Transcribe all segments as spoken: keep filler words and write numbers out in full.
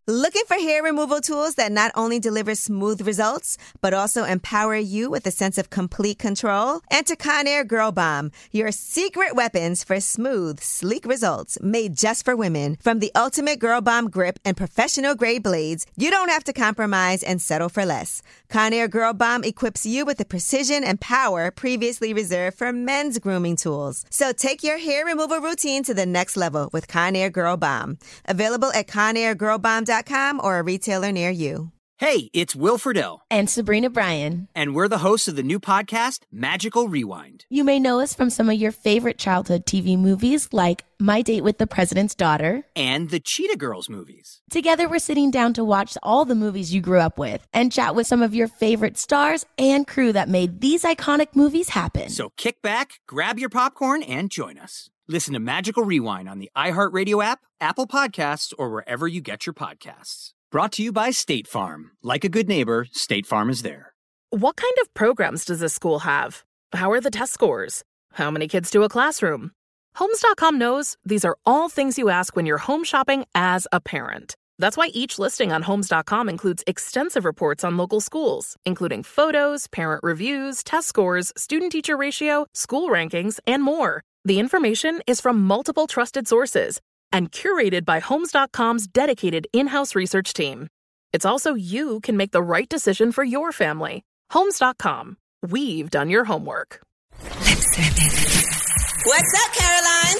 Looking for hair removal tools that not only deliver smooth results, but also empower you with a sense of complete control? Enter Conair Girl Bomb, your secret weapons for smooth, sleek results made just for women. From the ultimate Girl Bomb grip and professional-grade blades, you don't have to compromise and settle for less. Conair Girl Bomb equips you with the precision and power previously reserved for men's grooming tools. So take your hair removal routine to the next level with Conair Girl Bomb. Available at conair girl bomb dot com or a retailer near you. Hey, it's Will Friedle. And Sabrina Bryan. And we're the hosts of the new podcast, Magical Rewind. You may know us from some of your favorite childhood T V movies like My Date with the President's Daughter. And the Cheetah Girls movies. Together, we're sitting down to watch all the movies you grew up with and chat with some of your favorite stars and crew that made these iconic movies happen. So kick back, grab your popcorn, and join us. Listen to Magical Rewind on the iHeartRadio app, Apple Podcasts, or wherever you get your podcasts. Brought to you by State Farm. Like a good neighbor, State Farm is there. What kind of programs does this school have? How are the test scores? How many kids do a classroom? Homes dot com knows these are all things you ask when you're home shopping as a parent. That's why each listing on Homes dot com includes extensive reports on local schools, including photos, parent reviews, test scores, student-teacher ratio, school rankings, and more. The information is from multiple trusted sources and curated by Homes dot com's dedicated in-house research team. It's also you can make the right decision for your family. Homes dot com. We've done your homework. Lip service. What's up, Carolines?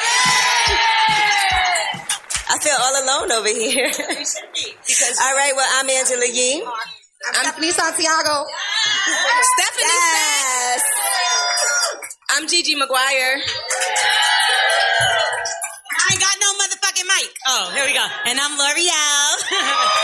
I feel all alone over here. All right, well, I'm Angela Yee. I'm Stephanie Santiago. Stephanie yes. I'm Gigi McGuire. I ain't got no motherfucking mic. Oh, here we go. And I'm L'Oreal.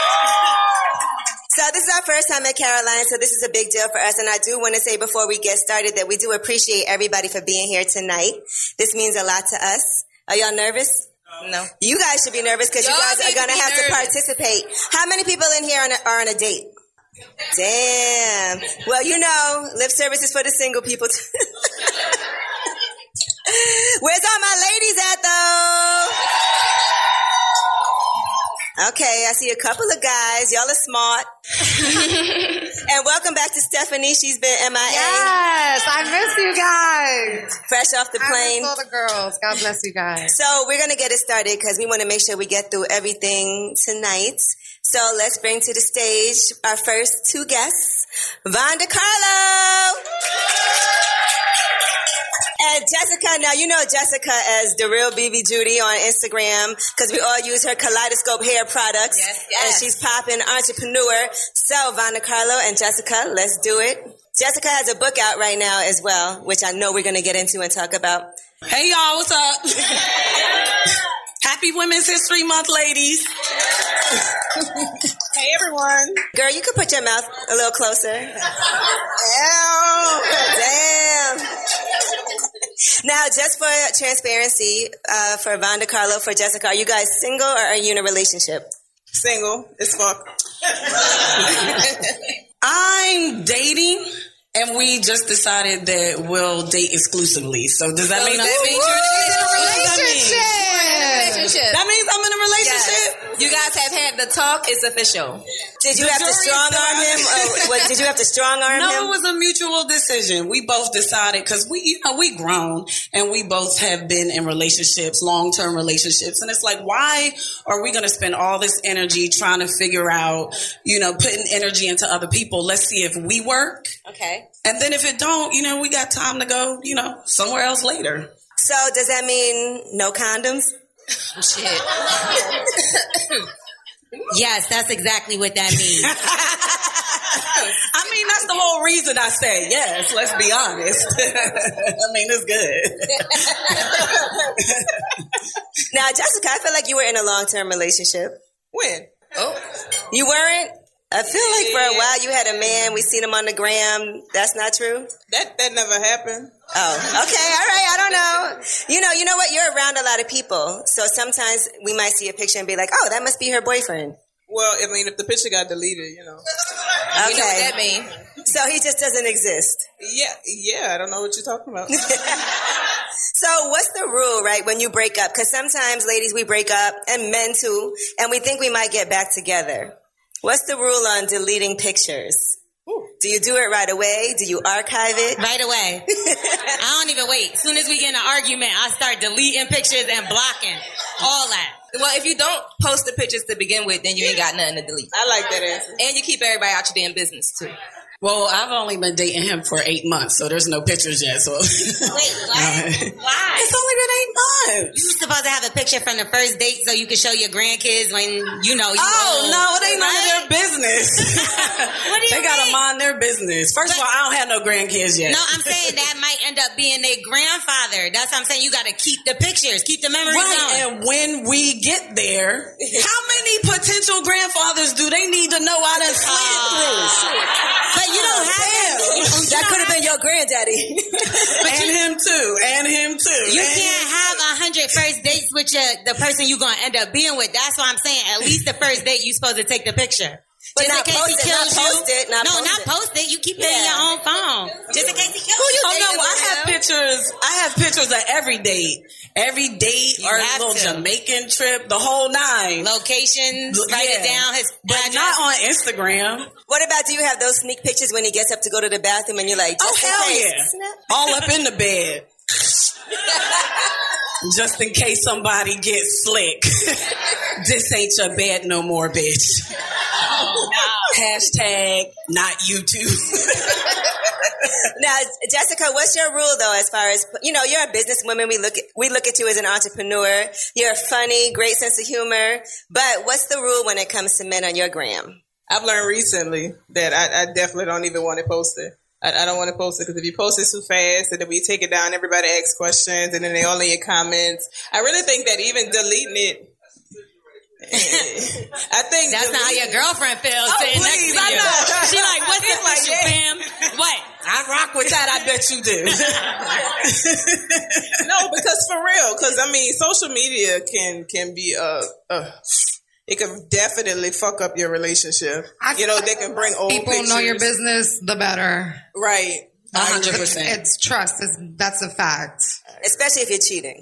So this is our first time at Caroline, so this is a big deal for us. And I do want to say before we get started that we do appreciate everybody for being here tonight. This means a lot to us. Are y'all nervous? No. You guys should be nervous because you guys are going to have to participate. How many people in here are on a, are on a date? Damn. Well, you know, lip service is for the single people. Where's all my ladies at, though? Okay, I see a couple of guys. Y'all are smart. And welcome back to Stephanie. She's been M I A. Yes, I miss you guys. Fresh off the plane. I miss all the girls. God bless you guys. So we're going to get it started because we want to make sure we get through everything tonight. So let's bring to the stage our first two guests, Vonda Carlo. And Jessica, now you know Jessica as The Real B B Judy on Instagram because we all use her Kaleidoscope hair products. Yes, yes. And she's popping entrepreneur. So Vonda Carlo and Jessica, let's do it. Jessica has a book out right now as well, which I know we're going to get into and talk about. Hey, y'all, what's up? Happy Women's History Month, ladies. Hey, everyone. Girl, you could put your mouth a little closer. Ow. Damn. Now, just for transparency, uh, for Vonda Carlo, for Jessica, are you guys single or are you in a relationship? Single as fuck. I'm dating, and we just decided that we'll date exclusively. So does that So mean that I'm means you're in a relationship? relationship. That means I'm in a relationship. Yes. You guys have had the talk. It's official. Did you The have to jury strong is arm him? Or what, did you have to strong arm No, him? it was a mutual decision. We both decided because we, you know, we grown and we both have been in relationships, long-term relationships. And it's like, why are we going to spend all this energy trying to figure out, you know, putting energy into other people? Let's see if we work. Okay. And then if it don't, you know, we got time to go, you know, somewhere else later. So does that mean no condoms? Shit. Yes, that's exactly what that means. I mean, that's the whole reason I say yes, let's be honest. I mean, it's good. Now, Jessica, I feel like you were in a long-term relationship. When? Oh. You weren't? I feel like for a while you had a man. We seen him on the gram. That's not true? That that never happened. Oh, okay. All right. I don't know. You know, you know what? You're around a lot of people. So sometimes we might see a picture and be like, oh, that must be her boyfriend. Well, I mean, if the picture got deleted, you know. Okay. You know what that means. So he just doesn't exist. Yeah, yeah, I don't know what you're talking about. So what's the rule, right, when you break up? Because sometimes, ladies, we break up, and men too, and we think we might get back together. What's the rule on deleting pictures? Do you do it right away? Do you archive it? Right away. I don't even wait. As soon as we get in an argument, I start deleting pictures and blocking. All that. Well, if you don't post the pictures to begin with, then you ain't got nothing to delete. I like that answer. And you keep everybody out your damn business, too. Well, I've only been dating him for eight months, so there's no pictures yet. So Wait, what? Why? It's only been eight months. You're supposed to have a picture from the first date so you can show your grandkids when, you know, you Oh, old, no, it ain't none right? of their business. What do you They got to mean? mind their business. First But- of all, I don't have no grandkids yet. No, I'm saying that might end up being their grandfather. That's what I'm saying. You got to keep the pictures, keep the memories Right, going. and when we get there, how many potential grandfathers do they need to know I done slid through? But you don't have Damn. That could have been your granddaddy. And him too, and him too. You and can't him have a hundred first dates with your, the person you're going to end up being with. That's what I'm saying. At least the first date, you supposed to take the picture. But Just not in case post he it, kills not you. post it, not no, post not it. post it. You keep it in Yeah. your own phone. Just in case he kills you. Oh no, I have pictures. I have pictures of every date, every date, You or a have little to. Jamaican trip, the whole nine. Locations, L- write it yeah. down. His But address. not on Instagram. What about, do you have those sneak pictures when he gets up to go to the bathroom and you're like, Oh just in hell case. yeah! Snap. All up in the bed. Just in case somebody gets slick. This ain't your bed no more, bitch. Oh, no. Hashtag not YouTube. Now, Jessica, what's your rule though, as far as, you know, you're a businesswoman. We look at, we look at you as an entrepreneur. You're funny, great sense of humor. But what's the rule when it comes to men on your gram? I've learned recently that I, I definitely don't even want to post it. I, I don't want to post it because if you post it too fast and then we take it down, everybody asks questions and then they all in your comments. I really think that even deleting it, I think That's not how your girgirlfriend feels Oh, sitting next please, to I you. know. She like, what's the Like, issue, yeah. fam? What? I rock with that. I bet you do. no, because for real, because I mean, social media can can be uh, uh it can definitely fuck up your relationship. I You know, they can bring old People pictures. know your business, the better. Right. A hundred percent. It's trust. It's, that's a fact. Especially if you're cheating.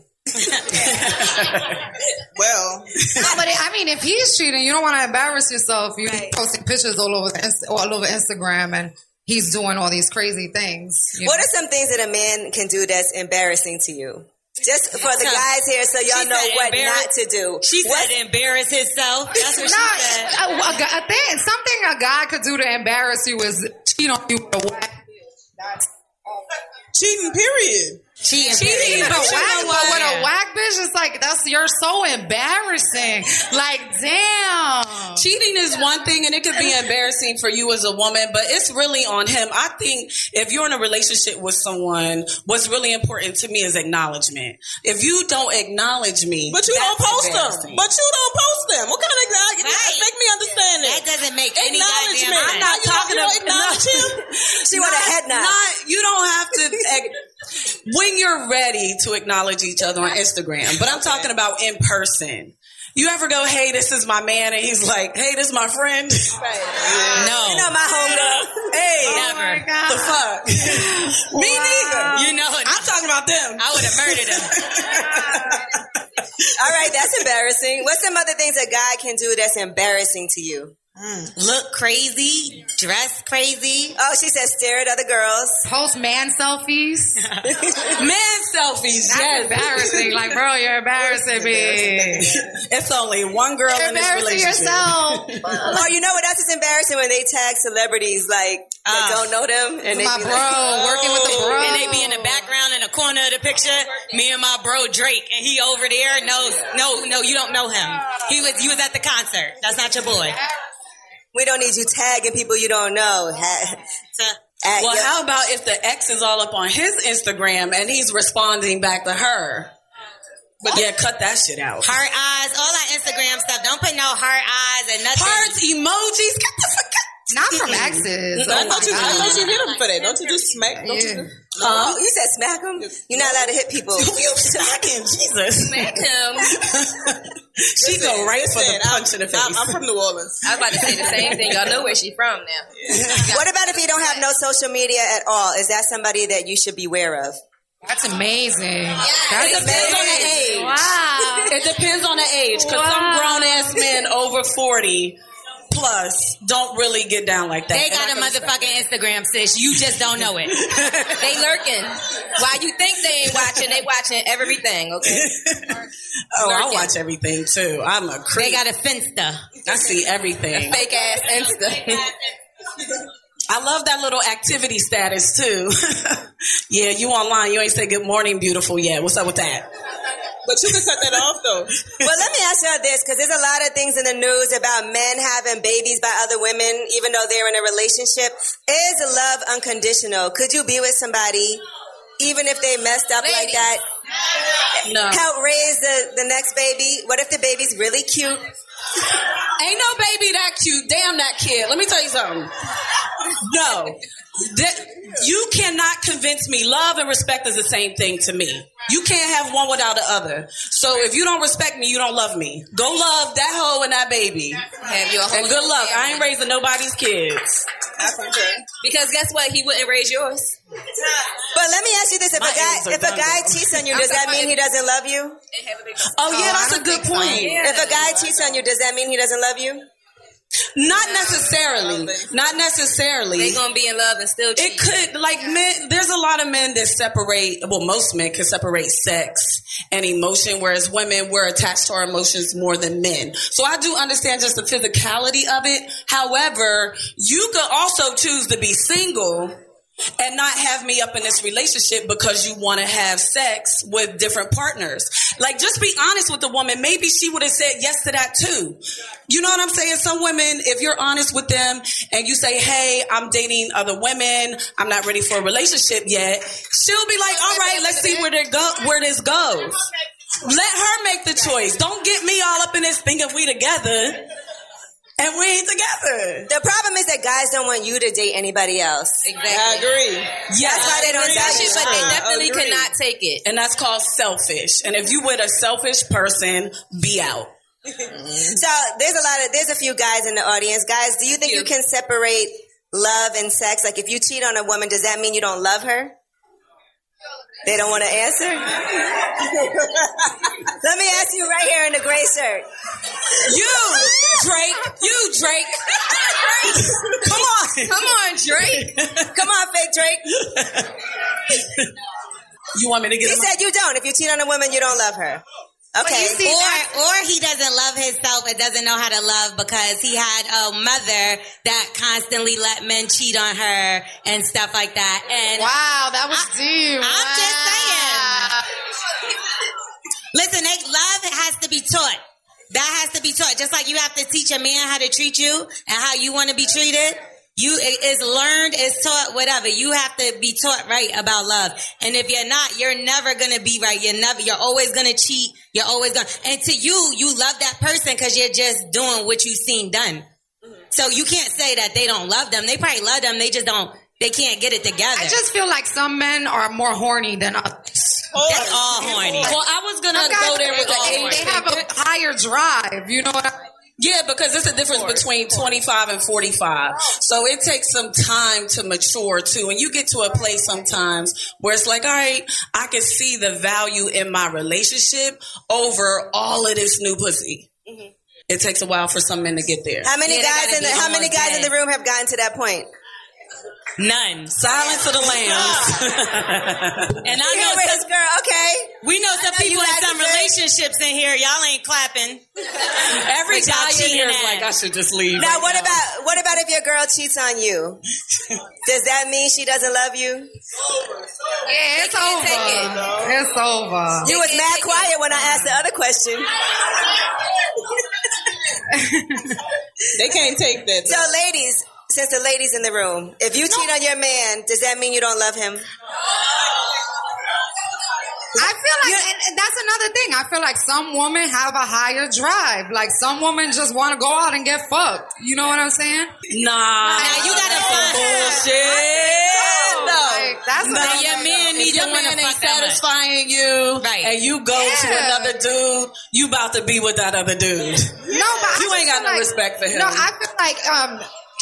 Well, No, but I mean, if he's cheating, you don't want to embarrass yourself. You're posting pictures all over the, Inst- all over Instagram, and he's doing all these crazy things. you What know? are some things that a man can do that's embarrassing to you? Just for the Huh. guys here, so y'all She know said what embarrass- not to do. She What's- said embarrass himself. That's what Not, she said. a, a, gu- a thing, something a guy could do to embarrass you is cheat on you with a whack bitch. That's cheating, period. Cheating, cheating, period. but, You whack, know but what? with a whack bitch, it's like that's you're so embarrassing. Like, damn. Cheating is one thing, and it could be embarrassing for you as a woman, but it's really on him. I think if you're in a relationship with someone, what's really important to me is acknowledgement. If you don't acknowledge me, But you don't that's post them. embarrassing. But you don't post them. What kind of acknowledgement? Right. Make me understand it. That doesn't make any Acknowledgement. goddamn I'm sense. not You don't- talking you don't about acknowledge him. She want a head nod. Not, you don't have to. When you're ready to acknowledge each other on Instagram, but I'm talking about in person. You ever go, hey, this is my man, and he's like, hey, this is my friend? No. You know my homegirl. Hey, Never. the fuck? Me neither. You know, I'm talking about them. I would have murdered him. All right, that's embarrassing. What's some other things a guy can do that's embarrassing to you? Look crazy, dress crazy. Oh, she said stare at other girls. Post man selfies. Man selfies, That's yes. embarrassing. Like, bro, you're embarrassing me. It's only one girl You're in this embarrassing relationship. yourself. Oh, you know what else is embarrassing? When they tag celebrities like that Ah. don't know them, and they My be bro, like, working with the bro. And they be in the background in the corner of the picture. Me and my bro Drake, and he over there. No, no, no, you don't know him. He was, you was at the concert. That's not your boy. we don't need you tagging people you don't know. So, At Well, your- how about if the ex is all up on his Instagram and he's responding back to her? But yeah, cut that shit out. heart eyes, all that Instagram stuff. Don't put no heart eyes and nothing. Hearts, emojis, get the fuck out. Not from exes. I Oh thought you, my I thought God. you hit him for that. Don't you just smack? Don't Yeah. you just, Oh, you said smack them? You're not allowed to hit people. Smacking, Jesus. Smack him. She go right for the Listen, punch in the face. I'm, I'm from New Orleans. I was about to say the same thing. Y'all know where she from now. What about if you don't have no social media at all? Is that somebody that you should beware of? That's amazing. Yes, That's it depends on the age. Wow. It depends on the age, because Wow. some grown ass men over forty plus don't really get down like that. They And got I a can respect motherfucking Instagram, sis. You just don't know it. They lurking. Why you think they ain't watching? They watching everything, okay? Oh, I Lurking. watch everything too. I'm a creep. They got a Finsta. I see everything. Fake ass Insta. I love that little activity status too. Yeah, you online. You ain't say good morning, beautiful yet. What's up with that? But you can cut that off, though. Well, let me ask y'all this, because there's a lot of things in the news about men having babies by other women, even though they're in a relationship. Is love unconditional? Could you be with somebody, even if they messed up like Ladies. that? No. Help raise the, the next baby? What if the baby's really cute? Ain't no baby that cute. Damn that kid. Let me tell you something. No. That, you cannot convince me. Love and respect is the same thing to me. You can't have one without the other. So if you don't respect me, you don't love me. Go love that hoe and that baby. Have you a whole And good luck. I ain't raising nobody's kids. Because guess what? He wouldn't raise yours. But let me ask you this: if My a guy eggs are if a done, guy though. cheats on you, does that mean he doesn't love you? Oh yeah, I that's a don't good think so. point. If a guy cheats on you, does that mean he doesn't love you? Not necessarily. Not necessarily. They gonna be in love and still cheat. It could, like, men, there's a lot of men that separate, well, most men can separate sex and emotion, whereas women, we're attached to our emotions more than men. So I do understand just the physicality of it. However, you could also choose to be single and not have me up in this relationship because you want to have sex with different partners. Like, just be honest with the woman. Maybe she would have said yes to that too. You know what I'm saying? Some women, if you're honest with them and you say, hey, I'm dating other women, I'm not ready for a relationship yet, she'll be like, all right, let's see where, they go, where this goes. Let her make the choice. Don't get me all up in this thinking we together. And we ain't together. The problem is that guys don't want you to date anybody else. Exactly. I agree. Yes, That's why they don't I tell agree. you. But they I definitely agree. cannot take it. And that's called selfish. And if you with a selfish person, be out. So there's a lot of there's a few guys in the audience. Guys, do you think you can separate love and sex? Like, if you cheat on a woman, does that mean you don't love her? They don't want to answer? Let me ask you right here in the gray shirt. You, Drake. You, Drake. Come on. Come on, Drake. Come on, fake Drake. You want me to get He him? said you don't. If you cheat on a woman, you don't love her. Okay. Or, or he doesn't love himself and doesn't know how to love because he had a mother that constantly let men cheat on her and stuff like that. And Wow, that was deep. I'm just Wow. saying. Listen, they, love has to be taught. That has to be taught. Just like you have to teach a man how to treat you and how you want to be treated. You, it is learned, it's taught, whatever. You have to be taught right about love. And if you're not, you're never gonna be right. You're never, you're always gonna cheat. You're always gonna, and to you, you love that person because you're just doing what you've seen done. So you can't say that they don't love them. They probably love them. They just don't, they can't get it together. I just feel like some men are more horny than others. That's all horny. Well, I was going to Some guys, go there with the they, age they have thing. a higher drive. You know what I mean? Yeah, because there's a difference between twenty-five and forty-five. So it takes some time to mature too. And you get to a place sometimes where it's like, all right, I can see the value in my relationship over all of this new pussy. Mm-hmm. It takes a while for some men to get there. How many Yeah, they guys gotta in the be how on many guys in that. the room have gotten to that point? None. Silence of the lambs. And I You know hear with some, this girl, okay? we know some know you people in like some it, babe. relationships in here. Y'all ain't clapping. Every But y'all guy in cheating here is ass. like, I should just leave. Now, right what now. about what about if your girl cheats on you? Does that mean she doesn't love you? Yeah, it's can't over. take it. It's over. You was mad quiet when I asked the other question. They can't take that. So, ladies, since the ladies in the room, if you cheat on your man, does that mean you don't love him? I feel like, and, and that's another thing. I feel like some women have a higher drive. Like, some women just want to go out and get fucked. You know what I'm saying? Nah. Now you gotta find Bullshit. No. Like, that's No. what your man If need your to want to man ain't fuck that much. satisfying you, Right. and you go to Yeah. another dude, you about to be with that other dude. No, but I You just ain't got feel no like- respect for him. No, I feel like um, if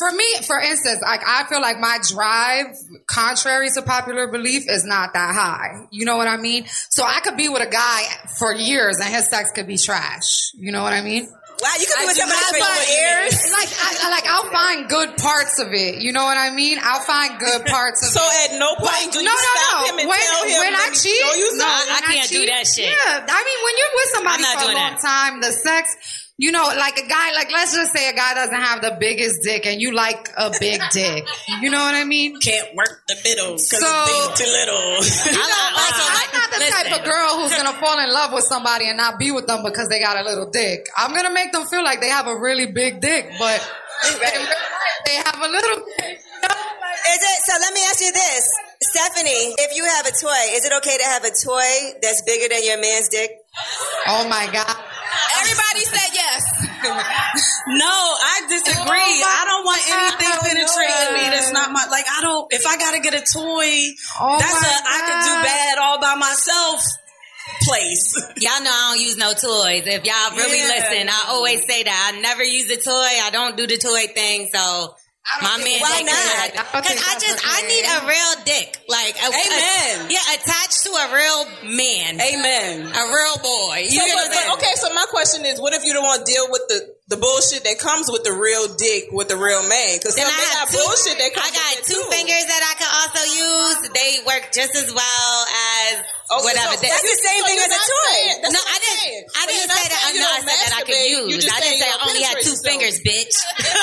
For me, for instance, like I feel like my drive, contrary to popular belief, is not that high. You know what I mean? So I could be with a guy for years and his sex could be trash. You know what I mean? Wow, you could be with somebody for find, years. Like, I, like I'll find good parts of it. You know what I mean? I'll find good parts of so it. So at no point do no, you no, stop no. him and when, tell him when I cheat, you no, I, when I can't I cheat, do that shit. Yeah, I mean, when you're with somebody for a long that. time, the sex. You know, like a guy, like let's just say a guy doesn't have the biggest dick and you like a big dick. You know what I mean? Can't work the middle because So- it's big too little. You know, like, I'm not the listen. type of girl who's gonna fall in love with somebody and not be with them because they got a little dick. I'm gonna make them feel like they have a really big dick, but in real life, they have a little dick. You know? Like- Is it, so let me ask you this. Stephanie, if you have a toy, is it okay to have a toy that's bigger than your man's dick? Oh my God. Everybody said yes. No, I disagree. Oh I don't want anything God. penetrating me. That's not my, like, I don't, if I gotta get a toy, Oh that's my a, I could do God. bad all by myself place. Y'all know I don't use no toys. If y'all really Yeah. listen, I always say that. I never use a toy. I don't do the toy thing, so... My man, Why takes not? it. I don't Because think I that's just, okay. I need a real dick. Like, a, Amen. a- yeah, attached to a real man. Amen. A real boy. You So, know but, what I'm but, okay, so my question is, what if you don't want to deal with the, the bullshit that comes with the real dick with the real man? Because Then they I got have two, bullshit that comes I got with it two too. fingers that I can also use. They work just as well as Okay, whatever. so That's you- the same so thing you're as a not toy. saying- that's No, what I I'm didn't. saying. I So didn't you're say not that. saying you No, I don't said that I could masturbate, you use. just I saying didn't say you I don't only had two penetrate fingers, bitch.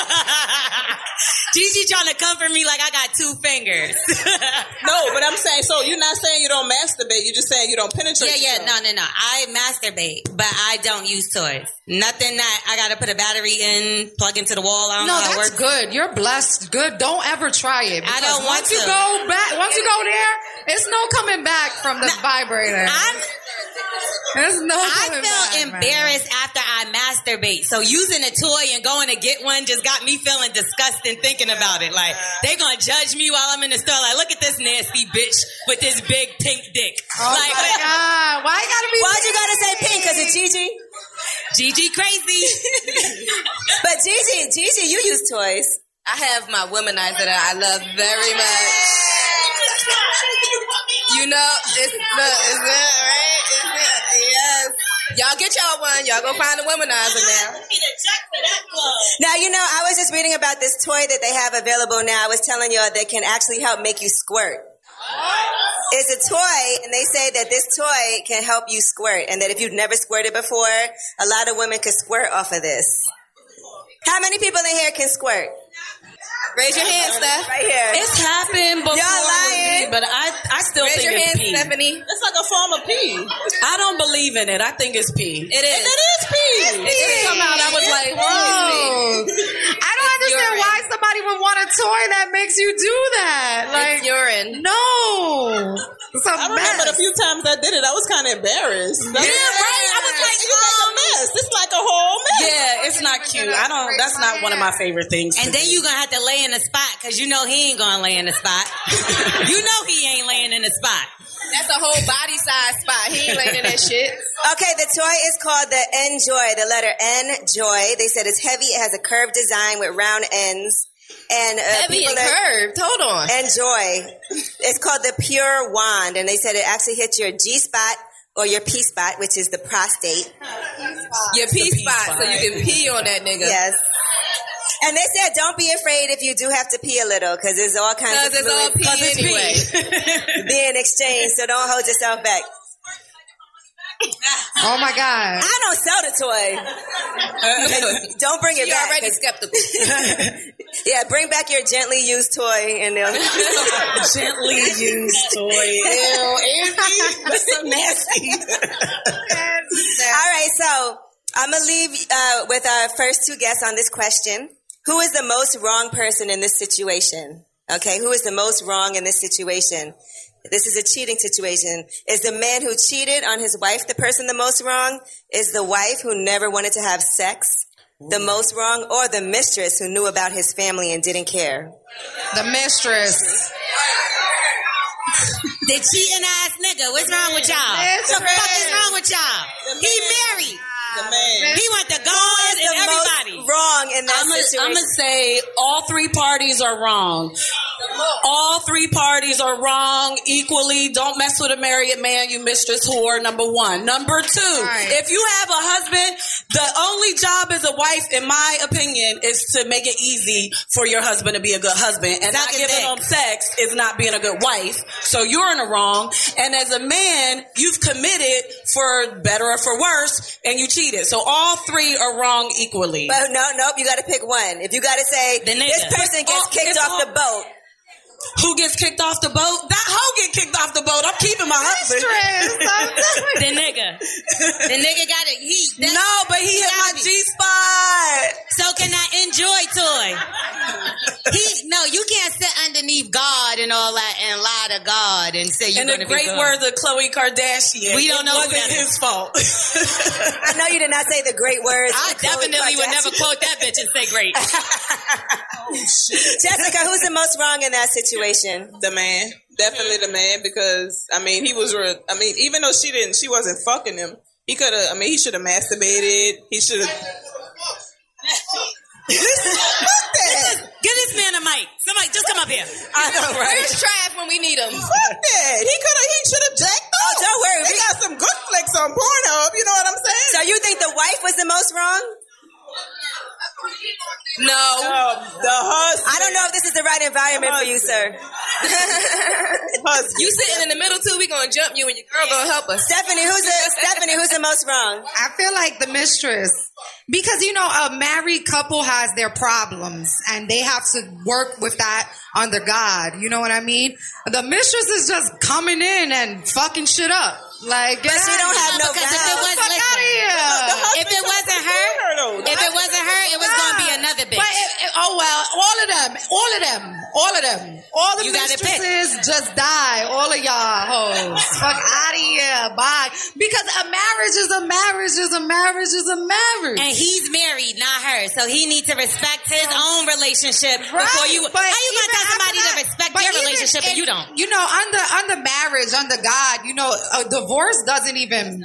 Gigi trying to comfort me like I got two fingers. No, but I'm saying, so you're not saying you don't masturbate, you're just saying you don't penetrate Yeah, yeah, yourself. no, no, no. I masturbate, but I don't use toys. Nothing that I gotta put a battery in, plug into the wall. I don't No, know how it that's works. good. You're blessed. Good. Don't ever try it. I because don't want once you to. go back, once you go there, it's no coming back from the vibrator. I'm, There's no I coming feel back, man. embarrassed after I masturbate. So using a toy and going to get one just got me feeling disgusting thinking about it. Like, they gonna judge me while I'm in the store. Like, look at this nasty bitch with this big pink dick. Oh like, my God. Why you gotta be why'd you gotta say pink? Cause it's Gigi? Gigi crazy. But Gigi, Gigi, you use toys. I have my womanizer that I love very much. You know, it's the, is it, right? Is it? Yes. Y'all get y'all one. Y'all go find a womanizer now. Now, you know, I was just reading about this toy that they have available now. I was telling y'all that can actually help make you squirt. It's a toy, and they say that this toy can help you squirt, and that if you've never squirted before, a lot of women could squirt off of this. How many people in here can squirt? Raise your hand, Steph. Right here. It's happened before, Y'all with lying. me, but I, I still Raise think your it's hand, pee. Stephanie. It's like a form of pee. I don't believe in it. I think it's pee. It is. It is pee. It come out, I was like, Whoa. I don't understand urine. why somebody would want a toy that makes you do that. Like, It's urine. no. It's a I remember mess. the few times I did it, I was kind of embarrassed. Yeah, right? I was like, it's like a mess. It's like a whole mess. yeah, it's not cute. I don't, that's not one of my favorite things. And to then do. you gonna have to lay in a spot, cause you know he ain't gonna lay in a spot. You know he ain't laying in a spot. That's a whole body size spot. He ain't laying in that shit. Okay, the toy is called the Enjoy, the letter N, Joy. They said it's heavy, it has a curved design with round ends. And uh, Heavy people and are- curved. Hold on. Enjoy. It's called the Pure Wand, and they said it actually hits your G spot or your P spot, which is the prostate. Your pee spot, so you can pee on that nigga. Yes. And they said, don't be afraid if you do have to pee a little, because there's all kinds of Because it's all fluids pee anyway. being exchanged, so don't hold yourself back. Oh my God. I don't sell the toy. Don't bring it You're back. already 'cause- skeptical. Yeah, bring back your gently used toy, and they'll gently used toy. Ew, Andy, that's so nasty. All right, so I'm gonna leave uh, with our first two guests on this question. Who is the most wrong person in this situation? Okay, who is the most wrong in this situation? This is a cheating situation. Is the man who cheated on his wife the person the most wrong? Is the wife who never wanted to have sex the most wrong? Or the mistress who knew about his family and didn't care? The mistress. The cheating ass nigga. What's wrong with y'all? What the fuck is wrong with y'all? He married. The man. He went to God and everybody. Wrong in that I'm situation. I'm gonna say all three parties are wrong. All three parties are wrong equally. Don't mess with a married man, you mistress whore. Number one. Number two, Right. if you have a husband, the only job as a wife, in my opinion, is to make it easy for your husband to be a good husband. And Suck not his giving dick. him sex is not being a good wife. So you're in the wrong. And as a man, you've committed for better or for worse, and you cheated. So all three are wrong equally. But no, nope, you gotta pick one. If you gotta say, The nigga. this person gets It's all- kicked it's off all- the boat. Who gets kicked off the boat? That hoe get kicked off the boat. I'm keeping my husband. The nigga. The nigga got it. He, that- No, but he hit my gotta be. G-spot. So can I enjoy Toy? He no, you can't sit underneath God and all that and lie to God and say you're In going the to be great good. words of Khloe Kardashian, We don't it know who wasn't that is. his fault. I know you did not say the great words. I of Khloe definitely would never Kardashian. quote that bitch and say great. Jessica, who's the most wrong in that situation? The man. Definitely the man, because, I mean, he was, re- I mean, even though she didn't, she wasn't fucking him, he could have, I mean, he should have masturbated. He should have. Give this man a mic. Somebody, just come up here. I know, right? Where's Trav when we need him? Fuck that. He could have, he should have jacked up. Oh, don't worry. They We- got some good flicks on Pornhub, you know what I'm saying? So you think the wife was the most wrong? No. Um, the husband. I don't know if this is the right environment for you, sir. Husband. You sitting in the middle too, we gonna jump you and your girl gonna help us. Stephanie, who's the Stephanie? Who's the most wrong? I feel like the mistress. Because, you know, a married couple has their problems and they have to work with that under God. You know what I mean? The mistress is just coming in and fucking shit up. Like, But she don't have no Because if it vows. was, fuck listen, out of here. if it wasn't her, if it wasn't her, it was going to be another bitch. But it, it- oh well, all of them, all of them, all of them, all the You gotta pick. mistresses just die. All of y'all hoes, fuck out of here, bye. Because a marriage is a marriage is a marriage is a marriage. And he's married, not her. So he needs to respect his own relationship before you. But how you even gonna tell after somebody that- to respect but their even relationship and if- you don't? You know, under under marriage, under God, you know, a divorce doesn't even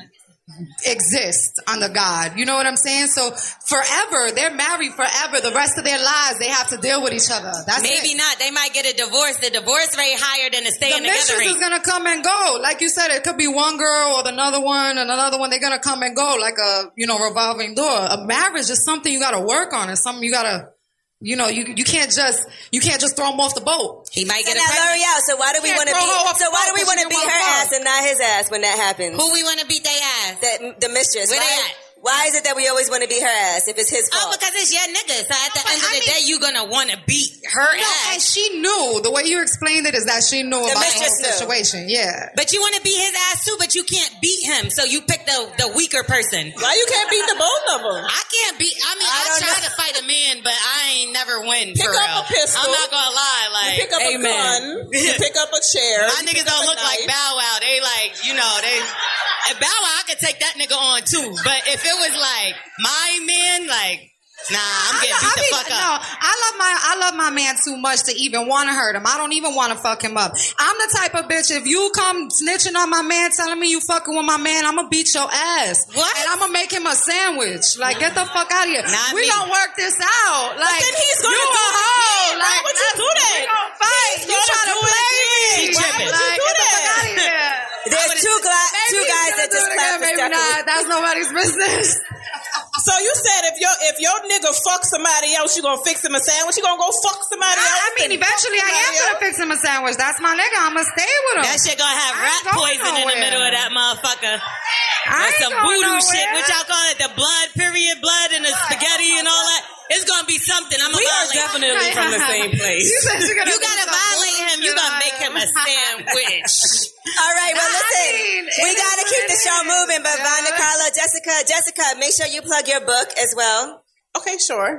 exist under God. You know what I'm saying? So forever, they're married forever. The rest of their lives, they have to deal with each other. That's Maybe it. not. They might get a divorce. The divorce rate higher than the The staying together mistress rate. is gonna come and go. Like you said, it could be one girl or another one and another one. They're gonna come and go like a, you know, revolving door. A marriage is something you gotta work on. It's something you gotta, you know, you you can't just you can't just throw them off the boat. He might So get a now pregnant. L'Oreal. So why do we Yeah, want to throw be? her off So the why boat do we because want to she beat didn't her wanna ass fuck. and not his ass when that happens? Who we want to beat their ass? That the mistress. Where why, they at? Why is it that we always want to beat her ass if it's his Oh, fault? because it's your nigga. So at the But end of I the mean- day, you gonna want to beat her No, and ass. she knew. The way you explained it is that she knew about the mistress whole knew. situation. Yeah. But you want to beat his ass too, but you can't beat him. So you pick the the weaker person. Why you can't beat the both of them? I can't beat. I mean, I I, don't try know. to fight a man, but I ain't never win. Pick for up real. a pistol. I'm not gonna lie. Like, You pick up amen. a gun. You pick up a chair. My you niggas pick up don't a look like knife. Bow Wow. They like, you know, they. If Bow Wow, I could take that nigga on too. But if it was like my man, like, nah, I'm getting beat I the mean, fuck no, up. I love my I love my man too much to even want to hurt him. I don't even want to fuck him up. I'm the type of bitch, if you come snitching on my man, telling me you fucking with my man, I'm gonna beat your ass. What? And I'm gonna make him a sandwich. Like, get the fuck out of here. Not we me. gonna work this out. Like, then he's gonna you do a it hoe. again. Why Like, would you do that? We gonna fight. He's You gonna try to do it play again. me. Why would you Like, do get the fuck that? out of here. There's two, gla- Maybe two he's guys gonna that do just it clapped again, for maybe Stephanie. not. That's nobody's business. So you said if your if your nigga fuck somebody else, you gonna fix him a sandwich. You gonna go fuck somebody I, else. I mean, and eventually I fuck am somebody gonna else? fix him a sandwich. That's my nigga. I'm gonna stay with him. That shit gonna have I ain't rat going poison in the nowhere. middle of that motherfucker. I Or ain't some going voodoo nowhere. shit. What y'all call it? The blood, period blood, and the spaghetti and all that. It's gonna be something. I'm We gonna are violate. definitely from the same place. You said you're gonna You do gotta some violate him. You bullshit gonna on make him a sandwich. All right, well, I listen, mean, we it got to is keep what the it show is. moving, but Yeah. Vonda, Carla, Jessica, Jessica, make sure you plug your book as well. Okay, sure.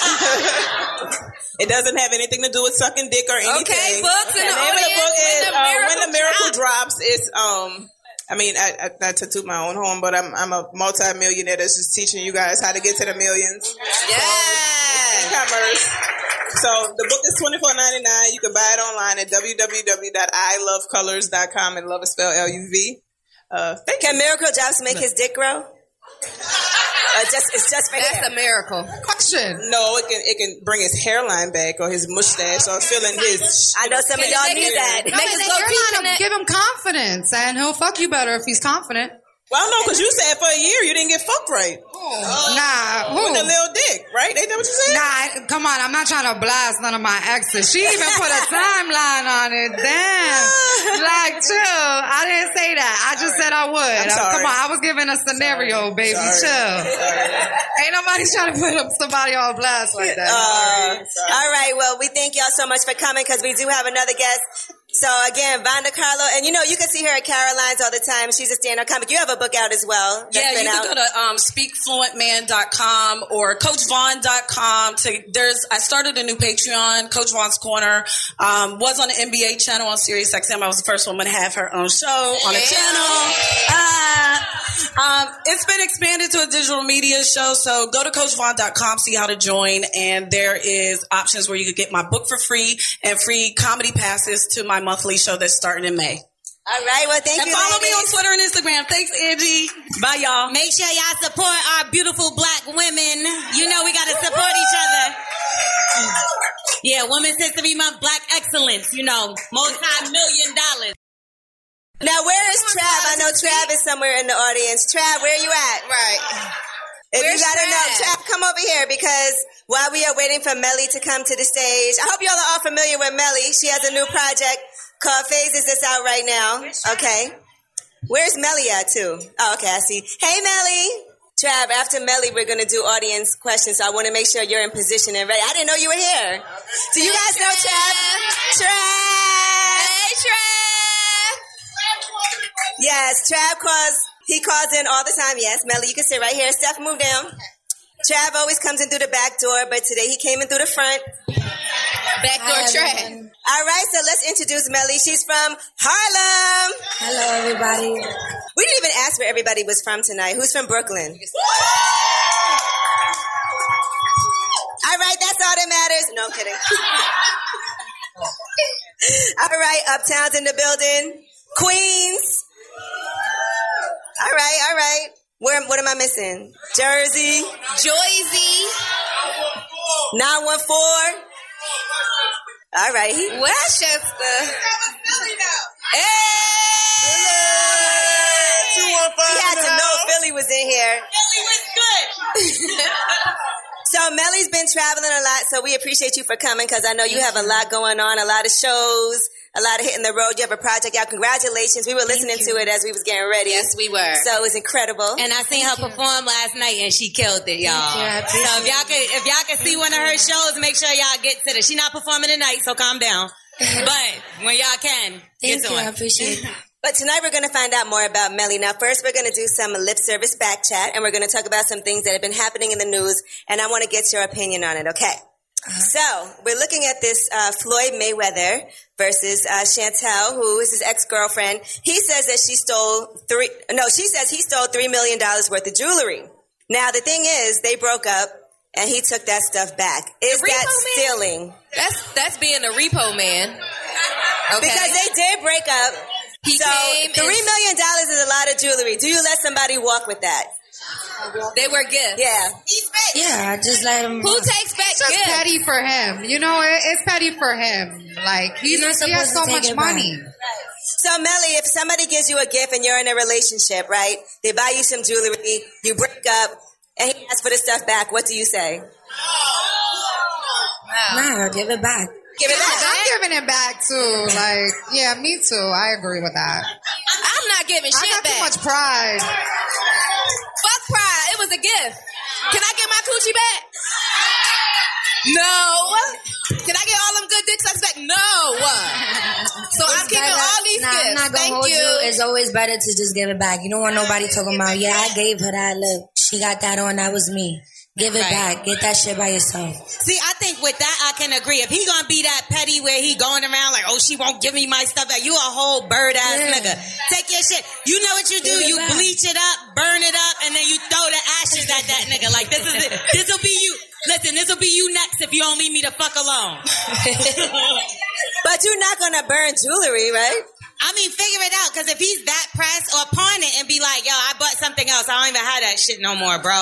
It doesn't have anything to do with sucking dick or anything. Okay, books in the the name of the audience, book when is the uh, miracle When the Miracle drops. Drops. It's um. I mean, I, I, not to toot my own horn, but I'm I'm a multi-millionaire that's just teaching you guys how to get to the millions. Yes. Commerce. So the book is twenty-four ninety-nine. You can buy it online at w w w dot i love colors dot com, and love is spelled L U V. Uh, thank Can you. Miracle Drops make his dick grow? Uh, just it's just for That's hair. a miracle. Question. No, it can it can bring his hairline back or his mustache or feeling his. I know some of Can y'all you make need it- that. No, Make is his it your hairline line up, of- give him confidence, and he'll fuck you better if he's confident. Well, no, because you said for a year you didn't get fucked right. Nah, who? With a little dick, right? Ain't that what you said? Nah, come on, I'm not trying to blast none of my exes. She even put a timeline on it. Damn. Like, chill. I didn't say that. I just said I would. I'm Uh, sorry. Come on, I was giving a scenario, Sorry. baby. Sorry. Chill. Ain't nobody trying to put up somebody on blast like that. Uh, all right. Well, we thank y'all so much for coming because we do have another guest. So again, Vonda Carlo, and you know, you can see her at Caroline's all the time. She's a stand-up comic. You have a book out as well. that's Yeah, been you out. can go to um, speak fluent man dot com or coach vaughn dot com. To, there's, I started a new Patreon, Coach Vaughn's Corner. Um, was on the N B A channel on Sirius X M. I was the first woman to have her own show on the channel. Uh, um, it's been expanded to a digital media show, so go to coach vaughn dot com, see how to join, and there is options where you could get my book for free and free comedy passes to my monthly show that's starting in May. All right. Well, thank And you. follow me ladies. on Twitter and Instagram. Thanks, Angie. Bye, y'all. Make sure y'all support our beautiful black women. You know we got to support each other. Yeah, Women's History Month, Black Excellence, you know, multi-million dollars. Now, where is Trav? I know Trav is somewhere in the audience. Trav, where are you at? Right. If Where's you gotta know, Trav? Trav, come over here because while we are waiting for Melly to come to the stage, I hope y'all are all familiar with Melly. She has a new project called Phases that's out right now. Okay. Where's Melly at too? Oh, okay, I see. Hey, Melly. Trav, after Melly, we're going to do audience questions, so I want to make sure you're in position and ready. I didn't know you were here. Do you guys know Trav? Trav! Hey, Trav! Yes, Trav calls, he calls in all the time. Yes, Melly, you can sit right here. Steph, move down. Trav always comes in through the back door, but today he came in through the front. Backdoor Trav. All right, so let's introduce Melly. She's from Harlem. Hello, everybody. We didn't even ask where everybody was from tonight. Who's from Brooklyn? All right, that's all that matters. No, I'm kidding. All right, Uptown's in the building. Queens. All right, all right. Where? What am I missing? Jersey. Joyzy. nine one four. All right. He, Westchester. two one five. we had to know Philly was in here. Philly was good. So Melly's been traveling a lot, so we appreciate you for coming because I know you have a lot going on, a lot of shows, a lot of hitting the road. You have a project out. Congratulations. We were listening to it as we was getting ready. Yes, we were. So it was incredible. And I seen her perform last night, and she killed it, y'all. you. I So if y'all could, if y'all could see one of her shows, make sure y'all get to it. She's not performing tonight, so calm down. But when y'all can, get Thank to you. I it. appreciate it. But tonight we're going to find out more about Melly. Now, first we're going to do some lip service back chat, and we're going to talk about some things that have been happening in the news, and I want to get your opinion on it, okay? Uh-huh. So, we're looking at this uh, Floyd Mayweather versus uh, Chantel, who is his ex-girlfriend. He says that she stole three, no, she says he stole three million dollars worth of jewelry. Now, the thing is, they broke up, and he took that stuff back. Is The repo that man? stealing? That's that's being a repo man. Okay. Because they did break up. He so came and- three million dollars is a lot of jewelry. Do you let somebody walk with that? They were gifts. Yeah. Yeah, I just let him. Who takes back It's just gifts? petty for him. You know, it, it's petty for him. Like, he's, You're not he has supposed so to take much it back. money. So Melly, if somebody gives you a gift and you're in a relationship, right? They buy you some jewelry, you break up, and he asks for the stuff back. What do you say? Nah, give it back. Give it back. I'm giving it back too. Like, yeah, me too. I agree with that. I'm not giving I shit got back. too much pride. Fuck pride. It was a gift. Can I get my coochie back? No. Can I get all them good dick sucks back? No. So I'm It's keeping better- all these nah, gifts. I'm not gonna Thank hold you. you. It's always better to just give it back. You don't want nobody talking about, yeah, I gave her that. Look, she got that on. That was me. Give it Right. back. Get that shit by yourself. See, I think with that, I can agree. If he gonna be that petty where he going around like, oh, she won't give me my stuff back. You a whole bird ass Yeah. nigga. Take your shit. You know what you do? Give it You back. bleach it up, burn it up, and then you throw the ashes at that nigga. Like, this is it. This'll be you. Listen, this'll be you next if you don't leave me the fuck alone. But you're not gonna burn jewelry, right? I mean, figure it out, because if he's that pressed, or pawn it and be like, yo, I bought something else. I don't even have that shit no more, bro.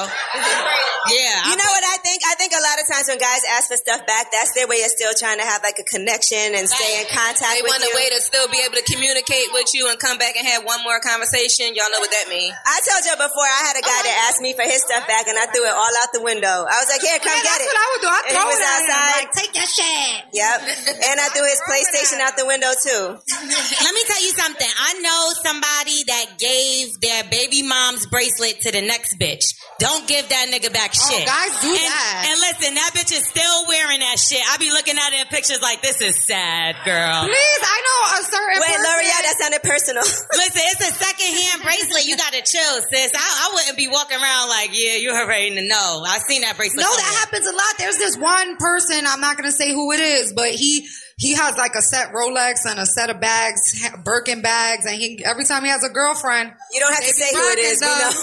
Yeah. You know what I think? I think a lot of times when guys ask for stuff back, that's their way of still trying to have like a connection and stay in contact They with want you. a way to still be able to communicate with you and come back and have one more conversation. Y'all know what that means. I told you before, I had a guy that asked me for his stuff back, and I threw it all out the window. I was like, here, come Yeah, get that's it. what I would do. I'd And throw he was it at him, outside. like, take your shit. Yep. And I threw his PlayStation out the window, too. Let me tell you something. I know somebody that gave their baby mom's bracelet to the next bitch. Don't give that nigga back shit. Oh, guys do and, that. And listen, that bitch is still wearing that shit. I be looking at it in pictures like, this is sad, girl. Please, I know a certain Wait, person. L'Oreal, that sounded personal. Listen, it's a secondhand bracelet. You gotta chill, sis. I, I wouldn't be walking around like, yeah, you already know. I seen that bracelet. No, somewhere. that happens a lot. There's this one person, I'm not going to say who it is, but he he has like a set Rolex and a set of bags, Birkin bags, and he every time he has a girlfriend. You don't have to say who it is. We know.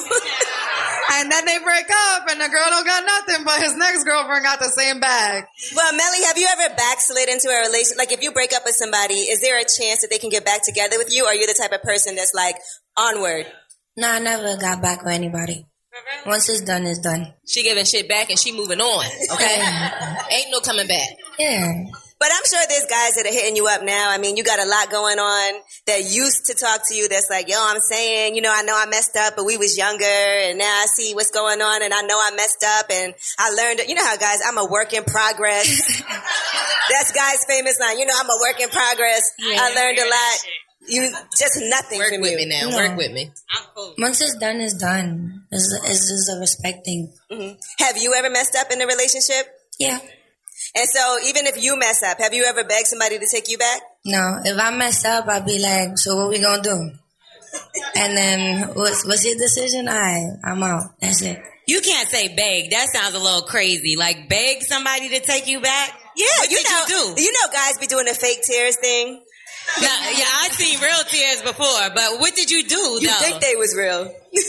And then they break up, and the girl don't got nothing, but his next girlfriend got the same bag. Well, Melly, have you ever backslid into a relationship? Like, if you break up with somebody, is there a chance that they can get back together with you? Or are you the type of person that's like, onward? No, I never got back with anybody. Once it's done, it's done. She giving shit back and she moving on. Okay, ain't no coming back. Yeah. But I'm sure there's guys that are hitting you up now. I mean, you got a lot going on that used to talk to you that's like, yo, I'm saying, you know, I know I messed up, but we was younger, and now I see what's going on, and I know I messed up, and I learned, you know how guys, I'm a work in progress. That's guys' famous line, you know, I'm a work in progress. Yeah. I learned a lot. You just nothing Work from with you. me now. No. Work with me. Once it's done, it's done. It's, it's just a respect thing. Mm-hmm. Have you ever messed up in a relationship? Yeah. And so even if you mess up, have you ever begged somebody to take you back? No, if I mess up, I'll be like, so what we gonna do? And then, what's, what's your decision? All right, I'm out. That's it. You can't say beg. That sounds a little crazy. Like, beg somebody to take you back? Yeah, What you did know, you do? You know guys be doing the fake tears thing. Nah, yeah, I've seen real tears before, but what did you do, You though? think they was real.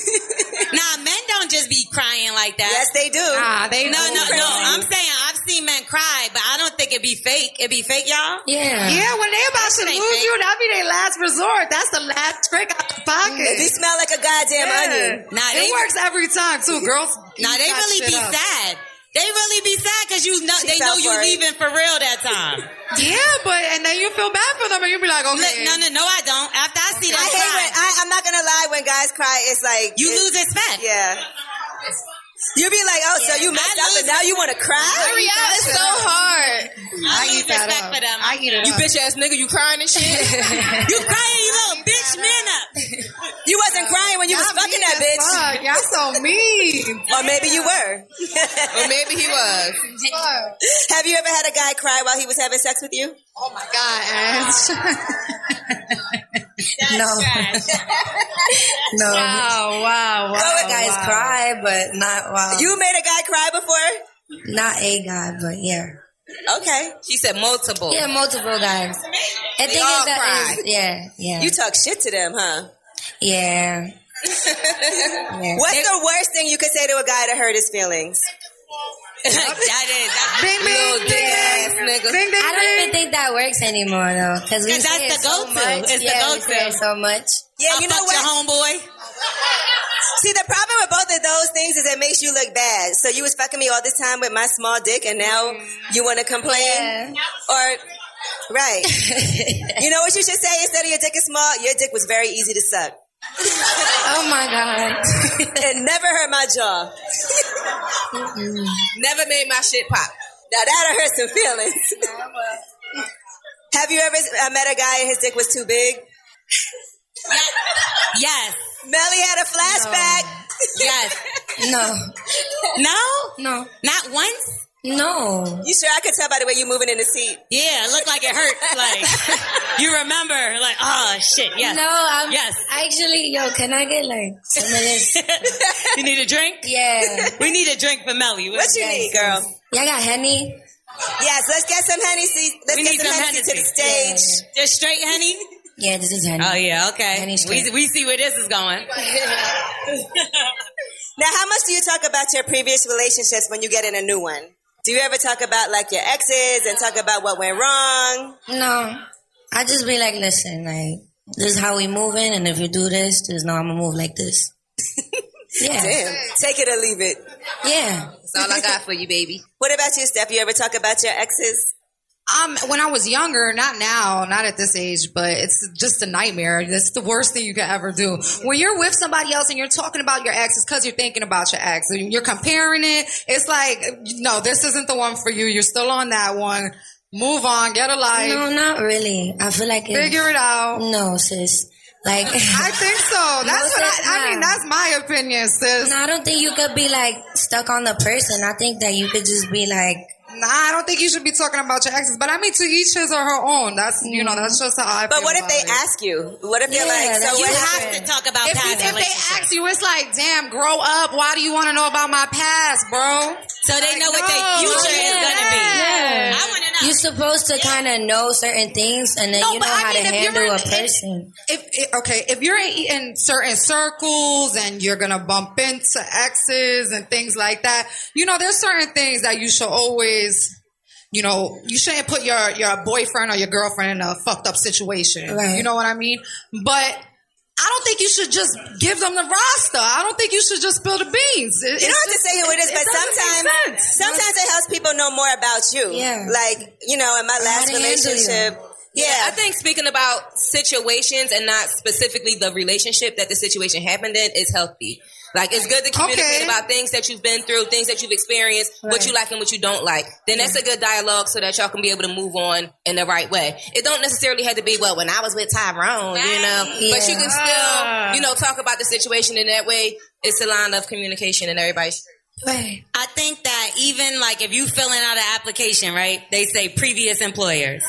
Nah, men don't just be crying like that. Yes, they do. Nah, they No, do. no, no. I'm saying I've seen men cry, but I don't think it be fake. It be fake, y'all? Yeah. Yeah, when they about to That shit lose ain't you, that be their last resort. That's the last trick out the pocket. They smell like a goddamn Yeah. onion. Nah, It they, works every time, too. Girls, nah, they eat that really shit be up. sad. They really be sad because you know, She they fell know you for it. leaving for real that time. Yeah, but, and then you feel bad for them, and you be like, okay. Look, no, no, no, I don't. After I see I that hate cry, when, I, I'm not gonna lie, when guys cry, it's like... you it's, lose respect. Yeah. You be like, oh, so you messed I up and lose now you want to cry? L'Oreal is so hard. I, lose eat that respect up. for them. I eat it You up. bitch ass nigga, you crying and shit. You crying, you little bitch, man up. You wasn't crying when you was Y'all fucking mean that as bitch. fuck. Y'all so mean. Or maybe you were. Or maybe he was. Have you ever had a guy cry while he was having sex with you? Oh my God, Ash. No. No. Wow, wow, wow. Other guys wow. cry, but not wow. You made a guy cry before? Not a guy, but yeah. Okay. She said multiple. Yeah, multiple guys. I think all it's that cry. is- yeah, yeah. You talk shit to them, huh? yeah. yeah. What's the worst thing you could say to a guy to hurt his feelings? that is. That's Bing, bing, Little dick bing, ass bing, nigga. bing, bing, I don't bing. even think that works anymore though, because we Yeah, that's say it the so go-to. much. It's the yeah, we go-to. say it so much. Yeah, I you know fucked your what? homeboy. See, the problem with both of those things is it makes you look bad. So you was fucking me all this time with my small dick, and now you want to complain? Yeah. Or, right. You know what you should say instead of your dick is small? Your dick was very easy to suck. Oh my God. It never hurt my jaw. Never made my shit pop. Now that'll hurt some feelings. Have you ever uh, met a guy and his dick was too big? Yes. Melly had a flashback. Yes. No. No? No. Not once? No. You sure? I could tell by the way you moving in the seat. Yeah, it looked like it hurt. Like, you remember, like, oh, shit, yes. No, I'm Yes. actually, yo, can I get like some of this? You need a drink? Yeah. We need a drink for Melly. What you need, girl? Y'all got Henny? Yes, let's get some Hennessy. Let's We get need some some Hennessy to the Hennessy. stage. Just straight honey? Yeah, this is Henny. Oh, yeah, okay. Henny We, straight. we see where this is going. Now, how much do you talk about your previous relationships when you get in a new one? Do you ever talk about like your exes and talk about what went wrong? No. I just be like, listen, like, this is how we moving, and if you do this, just know I'm gonna move like this. Yeah. Damn. Take it or leave it. Yeah. That's all I got for you, baby. What about you, Steph? You ever talk about your exes? Um, when I was younger, not now, not at this age, but it's just a nightmare. That's the worst thing you can ever do. When you're with somebody else and you're talking about your ex, it's because you're thinking about your ex. And you're comparing it. It's like, no, this isn't the one for you. You're still on that one. Move on. Get a life. No, not really. I feel like it's, figure it out. No, sis. Like I think so. That's no, what sis, I, I nah. mean. That's my opinion, sis. No, I don't think you could be like stuck on the person. I think that you could just be like. Nah, I don't think you should be talking about your exes, but I mean, to each his or her own. That's, you know, that's just how I feel. But what if they it. ask you? What if they're Yeah, like, so You what have happened? to talk about If, past you, if they relationships. ask you, it's like, damn, grow up. Why do you want to know about my past, bro? So they know what no. their future Yeah. is going to be. Yeah. I want to know. You're supposed to kind of know certain things, and then No, you but know I how mean, to if you're handle in- a person. If, if okay, if you're in, in certain circles and you're gonna bump into exes and things like that, you know, there's certain things that you should always, you know, you shouldn't put your your boyfriend or your girlfriend in a fucked up situation. Right. You know what I mean? But I don't think you should just give them the roster. I don't think you should just spill the beans. It, You don't have to say who it is, but sometimes, sometimes it helps people know more about you. Yeah. Like, you know, in my last to handle you. relationship, yeah. I think speaking about situations and not specifically the relationship that the situation happened in is healthy. Like, it's good to communicate Okay. about things that you've been through, things that you've experienced, what Right. you like and what you don't like. Then that's a good dialogue so that y'all can be able to move on in the right way. It don't necessarily have to be, well, when I was with Tyrone, you know, Yeah. but you can still, you know, talk about the situation in that way. It's a line of communication and everybody's. Right. I think that even like if you filling out an application, right? They say previous employers.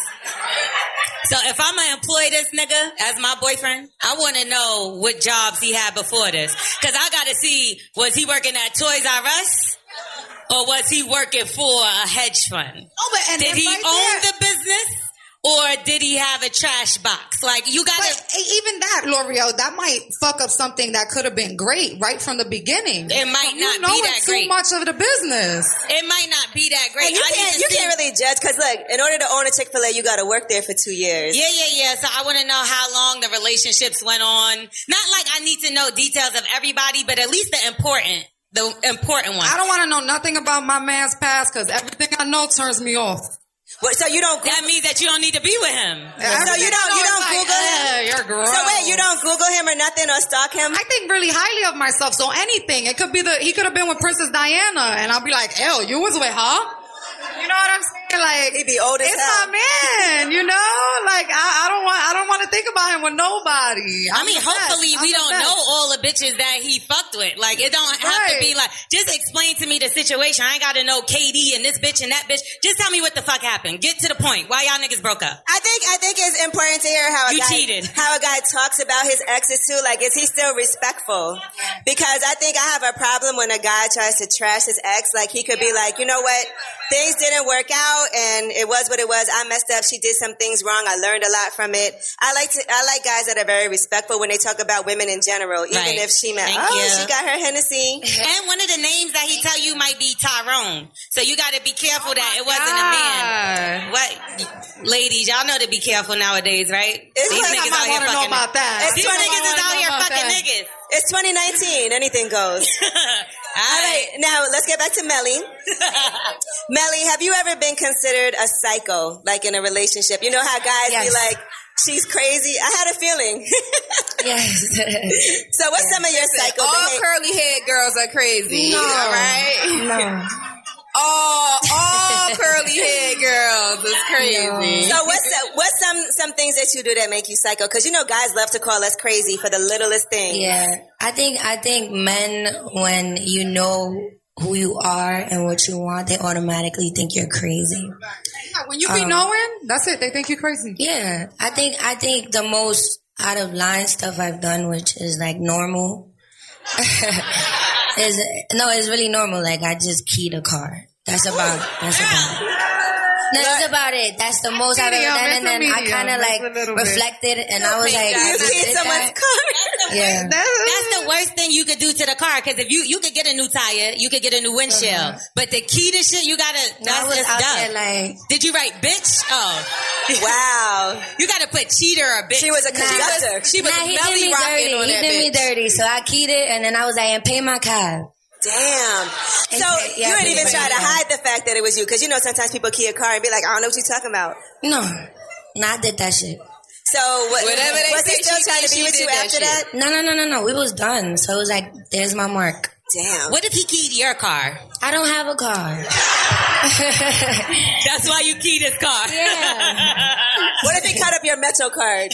So if I'm gonna employ this nigga as my boyfriend, I want to know what jobs he had before this, because I got to see, was he working at Toys R Us or was he working for a hedge fund? Oh, but and Did then he right own there- the business? Or did he have a trash box? Like, you gotta... But even that, L'Oreal, that might fuck up something that could have been great right from the beginning. It might you not know be that too great. much of the business. It might not be that great. And you I can't, need to you see- can't really judge, because look, in order to own a Chick-fil-A, you got to work there for two years. Yeah, yeah, yeah. So I want to know how long the relationships went on. Not like I need to know details of everybody, but at least the important, the important ones. I don't want to know nothing about my man's past because everything I know turns me off. What, so you don't... That means that you don't need to be with him. So you don't, you don't like, Google him? "Hey, you're gross." So wait, you don't Google him or nothing or stalk him? I think really highly of myself, so anything. It could be the, he could have been with Princess Diana, and I'll be like, hell, you was with her? You know what I'm saying? Like, He'd be old as it's hell. my man, you know? Like, I, I don't want, I don't want to think about him with nobody. I I'm mean, the best. hopefully I'm we the don't best. know all the bitches that he fucked with. Like, it don't have to Right. be like, just explain to me the situation. I ain't got to know K D and this bitch and that bitch. Just tell me what the fuck happened. Get to the point. Why y'all niggas broke up? I think I think it's important to hear how a You guy cheated. how a guy talks about his exes too. Like, is he still respectful? Because I think I have a problem when a guy tries to trash his ex. Like, he could be like, you know what, things didn't work out, and it was what it was. I messed up. She did some things wrong. I learned a lot from it. I like to I like guys that are very respectful when they talk about women in general, even Right. if she meant, Thank oh, you. she got her Hennessy. And one of the names that he tell you might be Tyrone. So you got to be careful that it wasn't a man. What? Ladies, y'all know to be careful nowadays, right? It's These like- I niggas might out here wanna know fucking about that. It's These twenty- niggas is out here about fucking that. niggas. It's twenty nineteen. Anything goes. All right, now let's get back to Melly. Melly, have you ever been considered a psycho, like in a relationship? You know how guys be Yes. like, she's crazy? I had a feeling. Yes. So what's some of your psycho All behavior? curly head girls are crazy. No. All right? No. All, all curly head girls is crazy. So what's the, what's some some things that you do that make you psycho? Because you know guys love to call us crazy for the littlest thing. Yeah. I think I think men, when you know who you are and what you want, they automatically think you're crazy. Yeah, when you be Um, knowing, that's it. They think you're crazy. Yeah. I think I think the most out of line stuff I've done, which is like normal, is no, it's really normal. Like, I just keyed a car. That's about that's about it. No, that's about it. That's the most I've ever Medium, done. it's And a then I medium, kind of it's like a little bit. reflected, and I was like, You is keyed this someone's that? car. That's the Yeah. That's the worst thing you could do to the car. Because if you you could get a new tire, you could get a new windshield. Uh-huh. But the key to shit, you gotta. That's was just out dumb. there like, did you write bitch? Oh, wow. You gotta put cheater or bitch. She was a conductor. She was nah, he belly did me rocking dirty. on He that did me bitch. dirty. So I keyed it, and then I was like, and pay my cab. Damn. So yeah, you didn't even pretty try to much. hide the fact that it was you, because you know sometimes people key a car and be like, I don't know what you're talking about. No, no, I did that shit. So what, Whatever they was he say still she trying did, to be she with did you that after shit. that? No, no, no, no, no. We was done. So it was like, there's my mark. Damn. What if he keyed your car? I don't have a car. That's why you keyed his car. Yeah. What if he cut up your Metro card?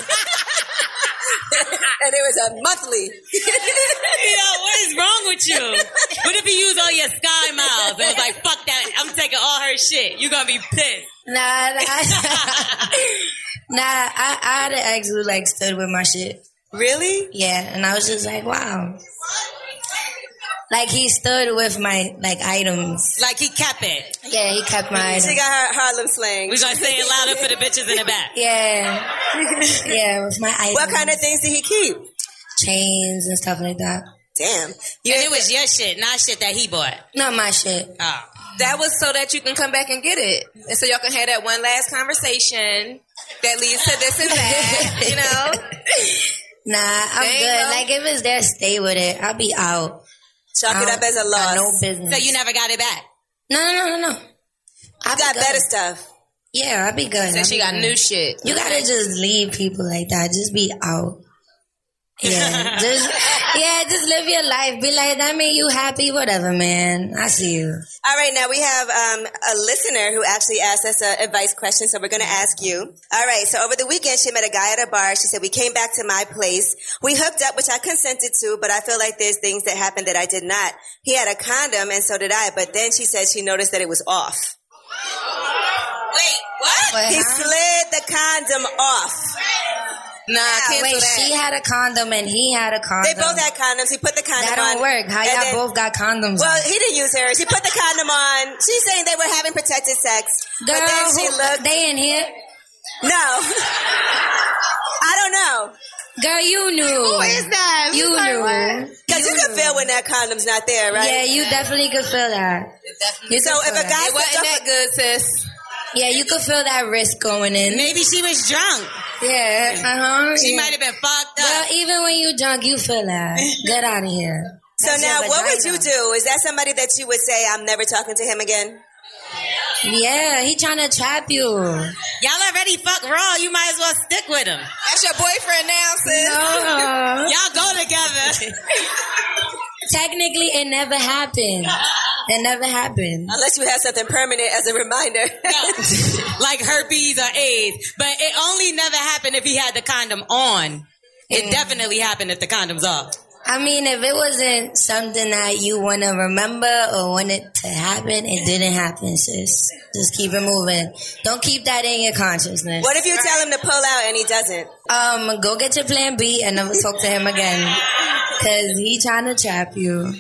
And it was a monthly. You know, what is wrong with you? What if he used all your Sky Miles? It was like, fuck that. I'm taking all her shit. You're gonna be pissed. Nah, nah, nah I, I had an ex who like stood with my shit. Really? Yeah, and I was just like, wow. Like he stood with my like items. Like he kept it. Yeah, he kept my items. She got her Harlem slang. We're gonna say it louder for the bitches in the back. Yeah. Yeah, with my items. What kind of things did he keep? Chains and stuff like that. Damn. You and it was your shit, not shit that he bought. Not my shit. Oh. That was so that you can come back and get it. And so y'all can have that one last conversation that leads to this and that, you know? Nah, I'm There you good. go. Like if it's there, stay with it. I'll be out. Chalk it up as a loss. No business. So you never got it back? No, no, no, no, no. I got better stuff. Yeah, I'll be good. So I'll she be got good. new shit. You gotta just leave people like that. Just be out. Yeah, just yeah, just live your life. Be like, that made you happy, whatever, man. I see you. All right, now we have um, a listener who actually asked us an advice question, so we're going to ask you. All right, so over the weekend, she met a guy at a bar. She said, we came back to my place. We hooked up, which I consented to, but I feel like there's things that happened that I did not. He had a condom, and so did I, but then she said she noticed that it was off. Wait, what? What, He huh? slid the condom off. Nah, cancel Wait, that. she had a condom and he had a condom. They both had condoms. He put the condom That on. don't work. How and y'all then- both got condoms? Well, on? he didn't use hers. He put the condom on. She's saying they were having protected sex. Girl, but then she who- looked. they in here? No. I don't know. Girl, you knew. Who is that? You Who's knew. that? Because you, can feel when that condom's not there, right? Yeah, you definitely could feel that. You So could if feel a guy It wasn't that good, sis. Yeah, you could feel that risk going in. Maybe she was drunk. Yeah, uh-huh. She yeah. might have been fucked up. Well, even when you drunk, you feel that. Get out of here. So That's now, your what would vagina. you do? Is that somebody that you would say, I'm never talking to him again? Yeah, he trying to trap you. Y'all already fuck raw. You might as well stick with him. That's your boyfriend now, sis. No. Y'all go together. Technically, it never happened. It never happened. Unless you have something permanent as a reminder. No. Like herpes or AIDS. But it only never happened if he had the condom on. It Mm. definitely happened if the condom's off. I mean, if it wasn't something that you want to remember or want it to happen, it didn't happen, sis. Just keep it moving. Don't keep that in your consciousness. What if you tell him to pull out and he doesn't? Um, go get your plan B and never talk to him again. Cause he trying to trap you.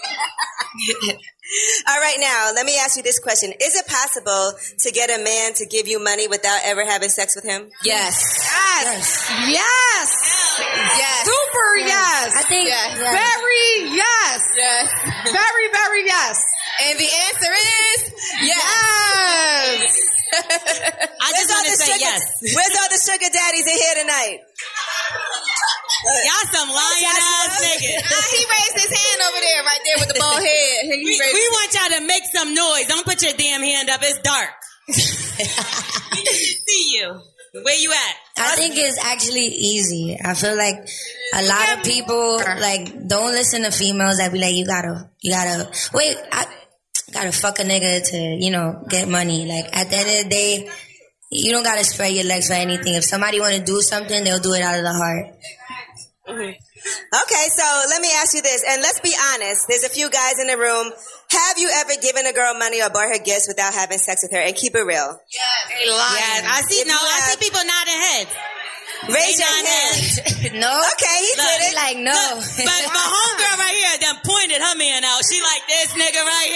All right, now, let me ask you this question. Is it possible to get a man to give you money without ever having sex with him? Yes. Yes. Yes. Yes. Super yes. I think Yes. yeah. Very yes. Yes. Very, very yes. And the answer is yes. Yes. I just want to say sugar, yes. Where's all the sugar daddies in here tonight? Y'all some lying ass niggas. Ah, he raised his hand over there, right there with the bald head. He We, raised- we want y'all to make some noise. Don't put your damn hand up. It's dark. We need to see you. Where you at? I think it's actually easy. I feel like a lot of people like don't listen to females that be like, you gotta, you gotta wait. I gotta fuck a nigga to, you know, get money. Like at the end of the day, you don't gotta spread your legs for anything. If somebody want to do something, they'll do it out of the heart. Mm-hmm. Okay, so let me ask you this, and let's be honest. There's a few guys in the room. Have you ever given a girl money or bought her gifts without having sex with her? And keep it real. Yes, I see. If No, you I have- see people nodding heads. Raise They your nod hand. heads. No. Okay, he Look, did it. Like no. Look, but my homegirl right here done pointed her man out. She like this nigga right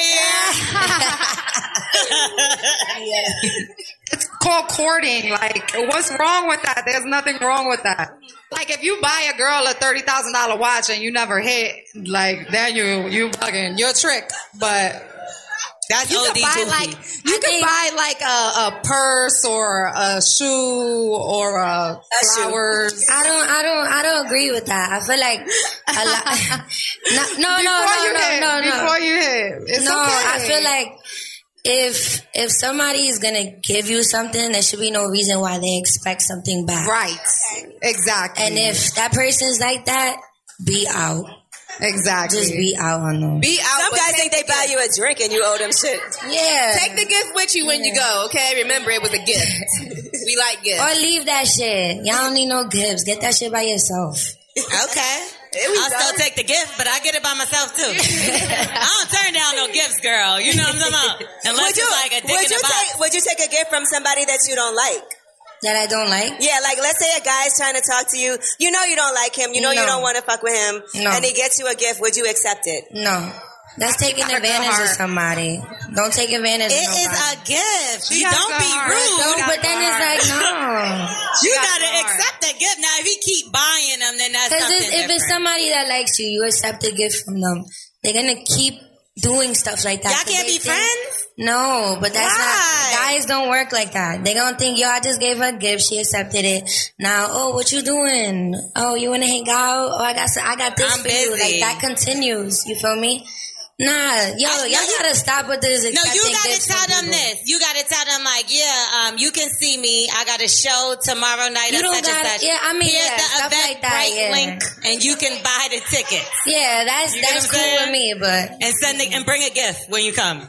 here. It's called courting. Like, what's wrong with that? There's nothing wrong with that. Like if you buy a girl a thirty thousand dollar watch and you never hit, like then you you bugging, you're a trick. But that's you O D can buy like you I can think, buy like a, a purse or a shoe or a flowers. I don't I don't I don't agree with that. I feel like a lot. no no no no you no, hit, no no before you hit. It's no, okay. I feel like if if somebody is gonna give you something, there should be no reason why they expect something back. Right. Exactly. And if that person's like that, be out. Exactly. Just be out on them. Be out. Some guys think they buy you a drink and you owe them shit. Yeah. Take the gift with you when yeah. you go, okay? Remember, it was a gift. We like gifts. Or leave that shit. Y'all don't need no gifts. Get that shit by yourself. Okay. I'll go. Still take the gift, but I get it by myself too. I don't turn down no gifts, girl. You know what I'm talking about? Unless you, it's like a dick would in you a box. Take, would you take a gift from somebody that you don't like? That I don't like? Yeah, like let's say a guy's trying to talk to you. You know you don't like him. You know no. you don't want to fuck with him. No. And he gets you a gift. Would you accept it? No. That's taking advantage of somebody. Don't take advantage it of nobody. It is a gift. She you don't be heart. rude. No, but then it's like, no. You gotta accept the gift. Now, if he keep buying them, then that's something Because if different. it's somebody that likes you, you accept a gift from them. They're gonna keep doing stuff like that. Y'all can't be think, friends? No, but that's Why? not, guys don't work like that. They gonna think, yo, I just gave her a gift, she accepted it. Now, oh, what you doing? Oh, you wanna hang out? Oh, I got, I got this I'm for busy. you. Like, that continues, you feel me? Nah, yo, I, y'all no, gotta stop with this. No, you gotta tell them people. this. You gotta tell them like, yeah, um, you can see me. I got a show tomorrow night You at don't such gotta, and such. yeah, I mean, Here's yeah, the stuff Eventbrite like that, yeah. link, and you can buy the tickets. Yeah, that's You that's cool with me, but and send the, and bring a gift when you come.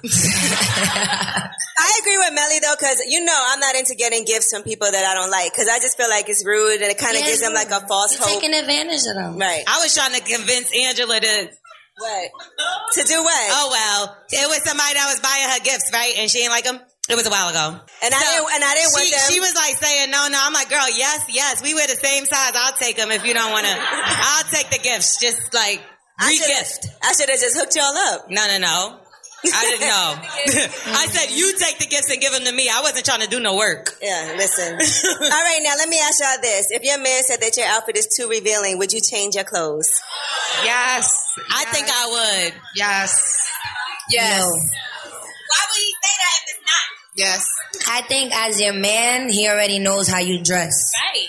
I agree with Melly though, because you know I'm not into getting gifts from people that I don't like, because I just feel like it's rude and it kind of yeah, gives them like a false You're hope. taking advantage of them, right? I was trying to convince Angela to. What? To do what? Oh well, it was somebody that was buying her gifts, right? And she ain't like them. It was a while ago. And I so didn't. And I didn't she, want them. She was like saying, "No, no." I'm like, "Girl, yes, yes. We wear the same size. I'll take them if you don't want to. I'll take the gifts. Just like re-gift. I should have just hooked y'all up. No, no, no. I didn't know. I said, you take the gifts and give them to me. I wasn't trying to do no work. Yeah, listen. All right, now let me ask y'all this. If your man said that your outfit is too revealing, would you change your clothes? Yes. I yes. think I would. Yes. Yes. No. Why would he say that if it's not? Yes. I think as your man, he already knows how you dress. Right.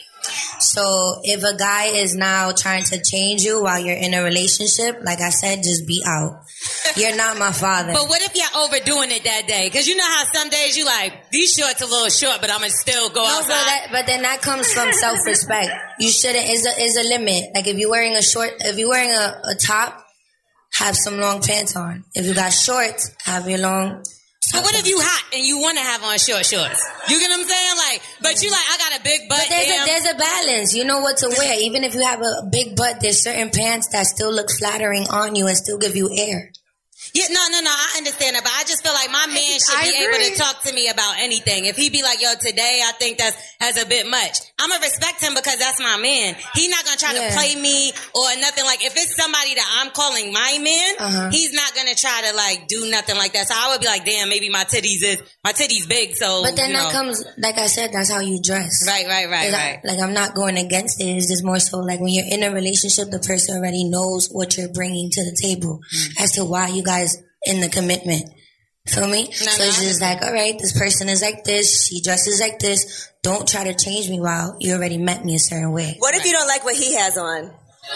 So if a guy is now trying to change you while you're in a relationship, like I said, just be out. You're not my father. But what if you're overdoing it that day? Because you know how some days you like, these shorts a little short, but I'm going to still go no, outside. But, that, but then that comes from self-respect. You shouldn't, is a, is a limit. Like if you're wearing a short, if you're wearing a, a top, have some long pants on. If you got shorts, have your long But what if you hot and you want to have on short shorts? You get what I'm saying? Like, but you like, I got a big butt. But there's damn. a, there's a balance. You know what to wear. Even if you have a big butt, there's certain pants that still look flattering on you and still give you air. Yeah, no, no, no, I understand that, but I just feel like my man should I be agree. able to talk to me about anything. If he be like, yo, today I think that's, that's a bit much. I'm going to respect him because that's my man. He's not going to try Yeah. to play me or nothing. Like, if it's somebody that I'm calling my man, Uh-huh. he's not going to try to, like, do nothing like that. So I would be like, damn, maybe my titties is, my titties big, so, But then you that know. comes, like I said, that's how you dress. Right, right, right, 'Cause I- right. like I'm not going against it. It's just more so like when you're in a relationship, the person already knows what you're bringing to the table Mm. as to why you guys in the commitment. Feel me? so no, it's just like, all right, this person is like this. She dresses like this. Don't try to change me while you already met me a certain way. What if you don't like what he has on?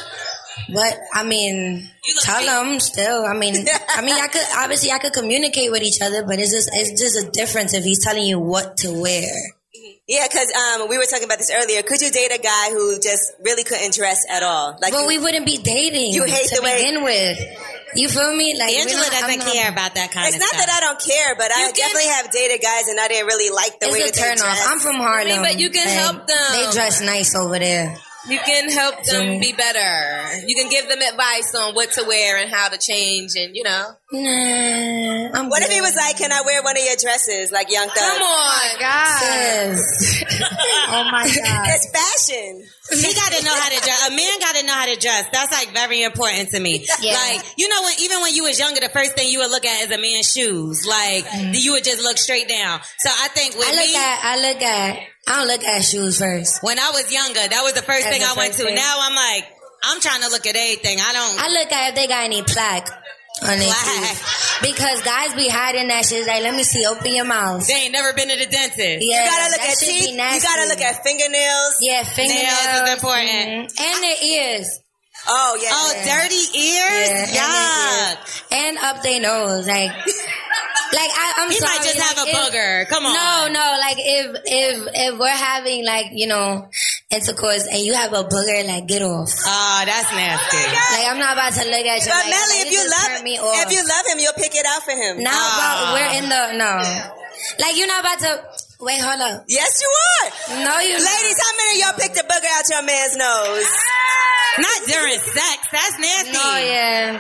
But I mean, tell them still. I mean, I mean, I could obviously I could communicate with each other, but it's just it's just a difference if he's telling you what to wear. Yeah, because um, we were talking about this earlier. Could you date a guy who just really couldn't dress at all? Like, But you, we wouldn't be dating. You hate to the way- begin with. You feel me? Like we Angela don't- I'm doesn't not- care about that kind it's of not stuff. that I don't care, but I You can- definitely have dated guys and I didn't really like the way that It's a they turn off. dress. I'm from Harlem. I mean, but you can and help them. They dress nice over there. You can help them Mm. be better. You can give them advice on what to wear and how to change, and you know. Nah, I'm What if good. he was like, can I wear one of your dresses, like Young Thug? Come on, God. sis. Oh my God. It's fashion. He got to know how to dress. A man got to know how to dress. That's like very important to me. Yeah. Like, you know, when even when you was younger, the first thing you would look at is a man's shoes. Like, mm. you would just look straight down. So I think with I look me, at, I look at, I don't look at shoes first. When I was younger, that was the first That's thing the I went first to. thing. Now I'm like, I'm trying to look at everything. I don't. I look at if they got any plaque on their shoes. Because guys be hiding that shit. Like, let me see, open your mouth. They ain't never been to the dentist. Yeah, you gotta look that at shit be teeth. You nasty. gotta look at fingernails. Yeah, fingernails. Nails is important. Mhm. And their ears. Oh, yeah. Oh, yeah. dirty ears? Yeah, Yuck. And up their nose. Like, like I, I'm He sorry. might just like, have a if- booger. Come on. No, no. Like, if, if, if we're having, like, you know, intercourse and you have a booger, like, get off. Oh, that's nasty. Like, I'm not about to look at you. But like, Melly, like, if you just love turn me off. if you love him, you'll pick it out for him. Now, Oh. about, we're in the, no. Like, you're not about to, wait, hold up. Yes, you are. No, you Ladies, how many of y'all picked a booger out your man's nose? Not during sex. That's nasty. No, yeah.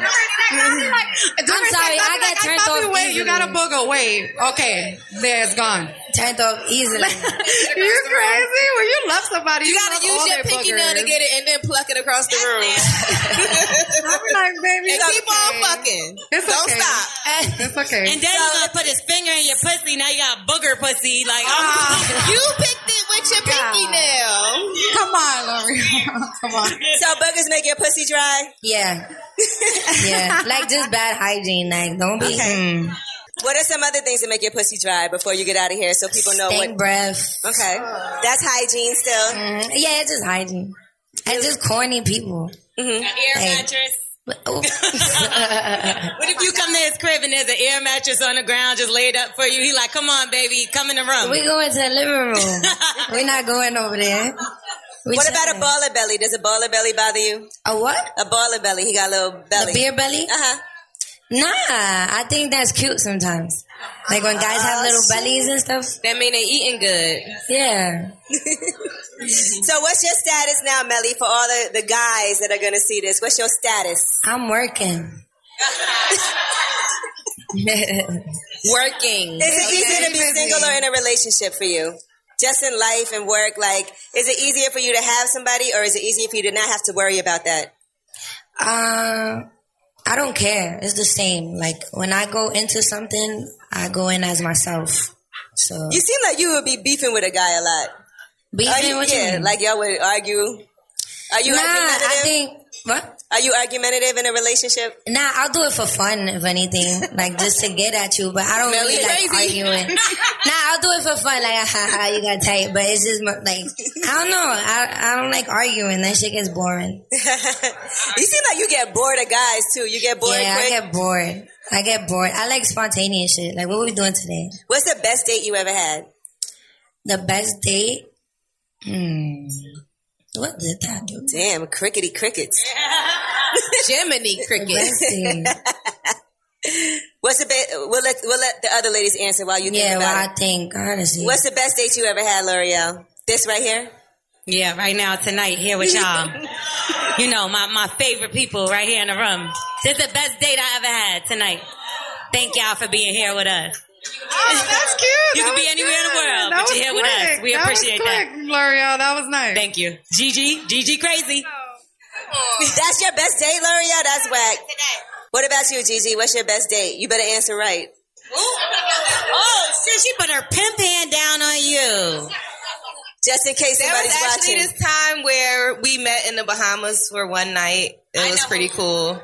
I'm sorry, I get like, turned I thought off you wait, easily. you got a booger. Wait, okay, there it's gone. Turned off easily. You crazy? When you love somebody, You you, gotta love use all your their pinky boogers. nail to get it and then pluck it across the room. I'm like, baby, And it's keep okay. on fucking. It's Don't okay. stop. It's okay. And then you're gonna put his finger in your pussy. Now you got booger pussy. Like, You picked it with your pinky nail. Come on, Lori. Come on. So boogers make your pussy dry? Yeah. Yeah. Like, just bad hygiene. Like, don't be. Okay. Mm. What are some other things that make your pussy dry before you get out of here so people know Stink what? breath. Okay. That's hygiene still. Mm. Yeah, it's just hygiene. And just corny people. Mm-hmm. an air Hey. mattress. Oh. What if you come to his crib and there's an air mattress on the ground just laid up for you? He like, come on, baby, come in the room. We going to the living room. We're not going over there. We What about a chilling. baller belly? Does a baller belly bother you? A what? A baller belly. He got a little belly. A beer belly? Uh-huh. Nah, I think that's cute sometimes. Like when guys have little bellies and stuff. That mean they eating good. Yeah. So what's your status now, Melly, for all the, the guys that are going to see this? What's your status? I'm working. Working. Is it easier to be single or in a relationship for you? Just in life and work, like, is it easier for you to have somebody or is it easier for you to not have to worry about that? Uh, I don't care. It's the same. Like when I go into something, I go in as myself. So You seem like you would be beefing with a guy a lot. beefing Are you, what yeah, you mean? like y'all would argue. Are you nah, argumentative? I think what? Are you argumentative in a relationship? Nah, I'll do it for fun, if anything, like just to get at you. But I don't Melly really like crazy. arguing. Nah, I'll do it for fun, like haha, you got tight. But it's just mo- like I don't know. I I don't like arguing. That shit gets boring. You seem like you get bored of guys too. You get bored yeah, quick. I get bored. I get bored. I like spontaneous shit. Like what we doing today? What's the best date you ever had? The best date? Hmm. What did that do? Damn, crickety crickets. Jiminy cricket. Best date. What's the best? We'll let we'll let the other ladies answer while you think Yeah, well, about I think honestly. it. What's the best date you ever had, L'Oreal? This right here. Yeah, right now, tonight, here with y'all. You know, my, my favorite people right here in the room. This is the best date I ever had tonight. Thank y'all for being here with us. Oh, that's cute. You That can be was anywhere in the good. world, That but you're here was with us. quick. We That was appreciate that. quick, L'Oreal, that was nice. Thank you. Gigi, Gigi crazy. That's your best date, L'Oreal? That's whack. What about you, Gigi? What's your best date? You better answer right. Oh, shit, she put her pimp hand down on you. Just in case There was somebody's actually watching. this time where we met in the Bahamas for one night. It was pretty cool.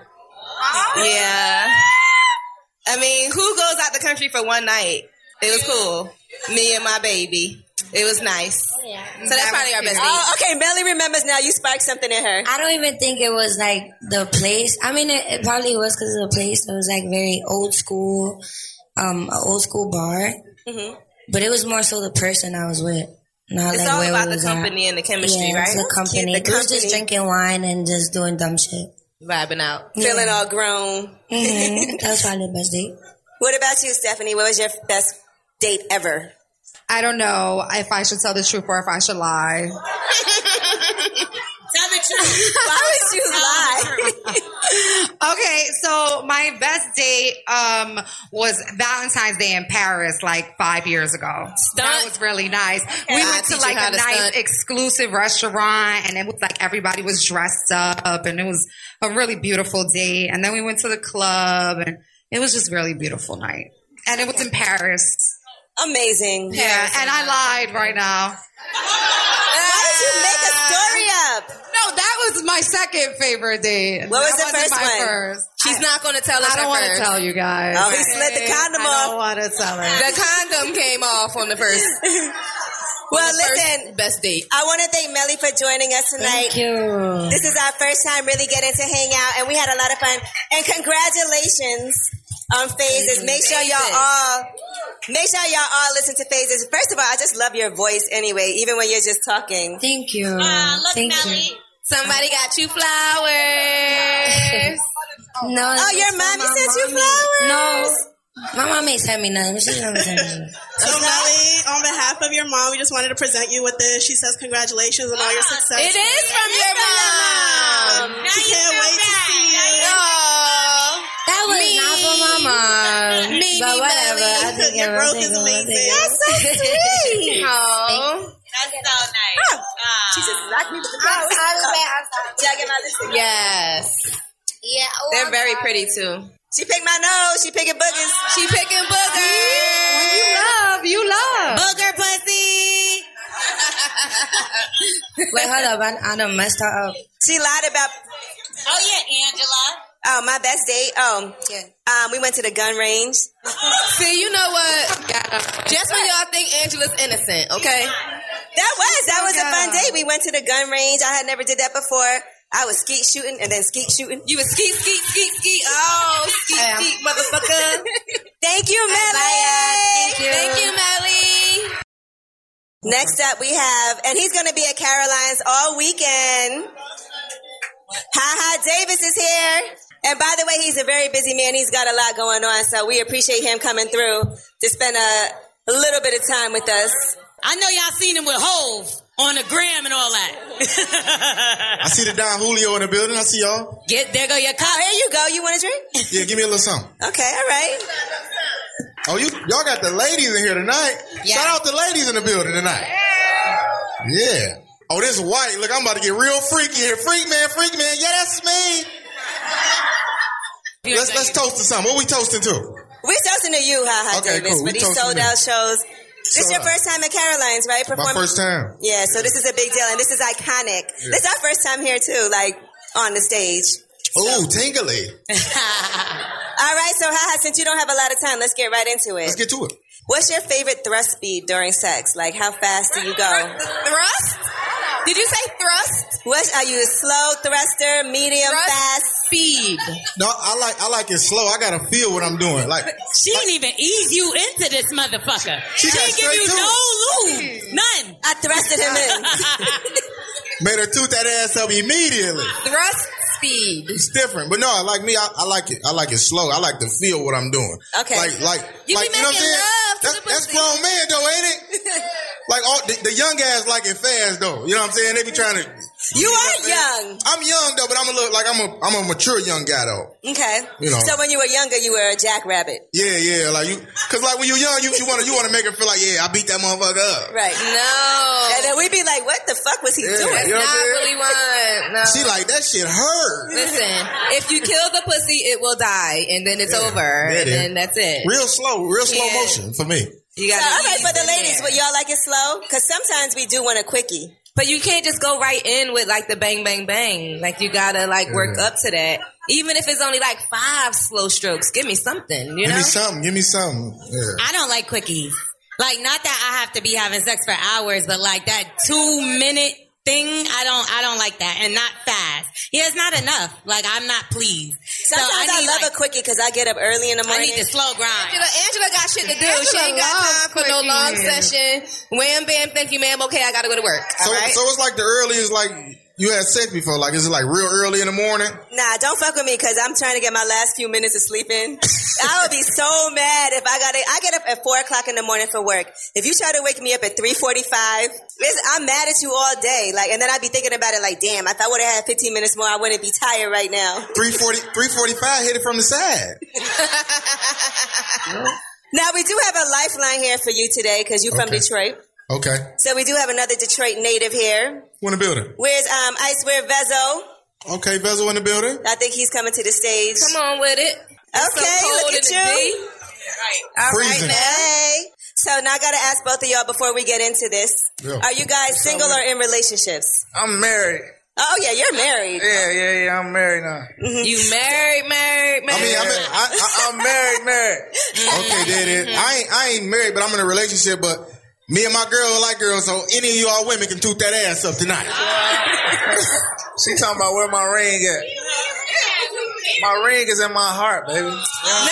Yeah. I mean, who goes out the country for one night? It was cool. Me and my baby. It was nice. So that's probably our best date. Oh, okay. Melly remembers now. You sparked something in her. I don't even think it was like the place. I mean, it, it probably was because of the place. It was like very old school, um, an old school bar. Mm-hmm. But it was more so the person I was with. Not It's like all where about we the was company at. and the chemistry, yeah, right? It's the company. cute, the We was just company. drinking wine and just doing dumb shit. Vibing out. Feeling all grown. Mm-hmm. That was probably the best date. What about you, Stephanie? What was your best date ever? I don't know if I should tell the truth or if I should lie. Tell the truth. Why would you lie? Okay, so my best date um, was Valentine's Day in Paris like five years ago. Stunt. That was really nice. Okay. We I'll went to like a nice stunt. exclusive restaurant, and it was like everybody was dressed up, and it was a really beautiful date. And then we went to the club, and it was just a really beautiful night. And it was in Paris. Amazing. Yeah, Paris and I lied right now. Why did you make a story up? No, that was my second favorite date. What was that the first my one? First. She's I, not going to tell us. I don't want to tell you guys. Oh, he slid the condom I off. I don't want to tell her. The condom came off on the first. Well, the listen, first best date. I want to thank Melly for joining us tonight. Thank you. This is our first time really getting to hang out, and we had a lot of fun. And congratulations on Phases. Make sure y'all all, make sure y'all all listen to Phases. First of all, I just love your voice anyway, even when you're just talking. Thank you. Uh, look, Thank Melly. you. Somebody got you flowers. No. Oh, your mommy sent you flowers? No. My mom ain't sent me nothing. She never sent me. So, Melly, on behalf of your mom, we just wanted to present you with this. She says congratulations on all your success. It is from your mom. Now she can't wait to see you. Oh, that was me. not for my mom. Me, but me, whatever. Melly. I think your growth is amazing. That's so sweet. Oh. That's so nice. Oh. She just knocked me with the flowers. Jagging my lipstick. Yes. Yeah. Oh, They're I'm very sorry. pretty, too. She picked my nose. She picking boogers. She picking boogers. When you love, you love. Booger pussy. Wait, hold up. I, I done messed her up. She lied about. Oh, yeah, Angela. Oh, my best date. Oh, yeah. Um, we went to the gun range. See, you know what? Just when y'all think Angela's innocent, okay? That was. That was a fun day. We went to the gun range. I had never did that before. I was skeet shooting and then skeet shooting. You was skeet, skeet, skeet, skeet. Oh, skeet, Hey, skeet, motherfucker. Thank you, Melly. Thank you. Thank you, Melly. Next up, we have, and he's going to be at Caroline's all weekend. Ha Ha Davis is here. And by the way, he's a very busy man. He's got a lot going on, so we appreciate him coming through to spend a, a little bit of time with us. I know y'all seen him with Hove on the gram and all that. I see the Don Julio in the building. I see y'all. Get there go your cup. Oh, here you go. You want a drink? Yeah, give me a little something. Okay, all right. Oh, you y'all got the ladies in here tonight. Yeah. Shout out the ladies in the building tonight. Yeah. Oh, this white. Look, I'm about to get real freaky here. Freak man, freak man. Yeah, that's me. Let's let's toast to something. What we toasting to? We're toasting to you, Ha Ha Okay, Davis, cool. for We these toasting sold to out shows. This Sold your out. first time at Caroline's, right? My first time. Yeah, so this is a big deal, and this is iconic. Yeah. This is our first time here, too, like, on the stage. Ooh, tingly. All right, so Ha Ha, since you don't have a lot of time, let's get right into it. Let's get to it. What's your favorite thrust speed during sex? Like, how fast do you go? Thrust? Did you say thrust? What are you, a slow thruster, medium, Thrust fast? speed. No, I like I like it slow. I gotta feel what I'm doing. Like She didn't even ease you into this motherfucker. She She got didn't give straight you to no lube. None. I thrusted him in. made her toot that ass up immediately. Thrust speed. It's different, but no, like me, I, I like it. I like it slow. I like to feel what I'm doing. Okay. Like, like, You like, be you know what I'm making saying? love to That's, the that's pussy. grown man though, ain't it? Like all the, the young guys like it fast though. You know what I'm saying? They be trying to. You are young. I'm young though, but I'm a little like I'm a I'm a mature young guy though. Okay. You know. So when you were younger, you were a jackrabbit. Yeah, yeah, like you, cause like when you're young, you you want to you want to make her feel like, yeah, I beat that motherfucker up. Right. No. And then we'd be like, what the fuck was he Yeah, doing? you know what I'm Not saying? really one. No. She like that shit hurt. Listen, if you kill the pussy, it will die, and then it's Yeah. over, Yeah, it and is. then that's it. Real slow, real slow Yeah. motion for me. You So, gotta all right, ease for the in ladies, there. would y'all like it slow? Because sometimes we do want a quickie. But you can't just go right in with like the bang, bang, bang. Like you gotta like work Yeah. up to that. Even if it's only like five slow strokes, give me something, you Give know? me something. Give me something. Yeah. I don't like quickies. Like, not that I have to be having sex for hours, but like that two minute thing, I don't, I don't like that. And not fast. Yeah, it's not enough. Like, I'm not pleased. Sometimes so I, I, need, love like, a quickie because I get up early in the I morning. need to slow grind. Angela, Angela got shit to do. Angela She ain't got loves time for no long quickies. session. Wham, bam, thank you, ma'am. Okay, I gotta go to work. So, All right? so it's like the earliest, like you had sex before? Like, is it like real early in the morning? Nah, don't fuck with me because I'm trying to get my last few minutes of sleep in. I would be so mad if I got it. I get up at four o'clock in the morning for work. If you try to wake me up at three forty-five, I'm mad at you all day. Like, and then I'd be thinking about it like, damn, if I would have had fifteen minutes more, I wouldn't be tired right now. three forty, three forty-five, hit it from the side. Now, we do have a lifeline here for you today because you're from Okay. Detroit. Okay. So we do have another Detroit native here. Who in the building? Where's um Ice? Where Vezo? Okay, Vezo in the building. I think he's coming to the stage. Come on with it. Okay, so look at you. All right, Freezing. hey. So now I gotta ask both of y'all before we get into this. Yeah. Are you guys single or in relationships? I'm married. Oh yeah, you're married. Yeah, yeah, yeah. I'm married now. Mm-hmm. You married, married, married. I mean, I mean, I, I, I'm married, married. okay, Daddy. I ain't, I ain't married, but I'm in a relationship. But me and my girl are like girls, so any of y'all women can toot that ass up tonight. She talking about where my ring at. My ring is in my heart, baby. No,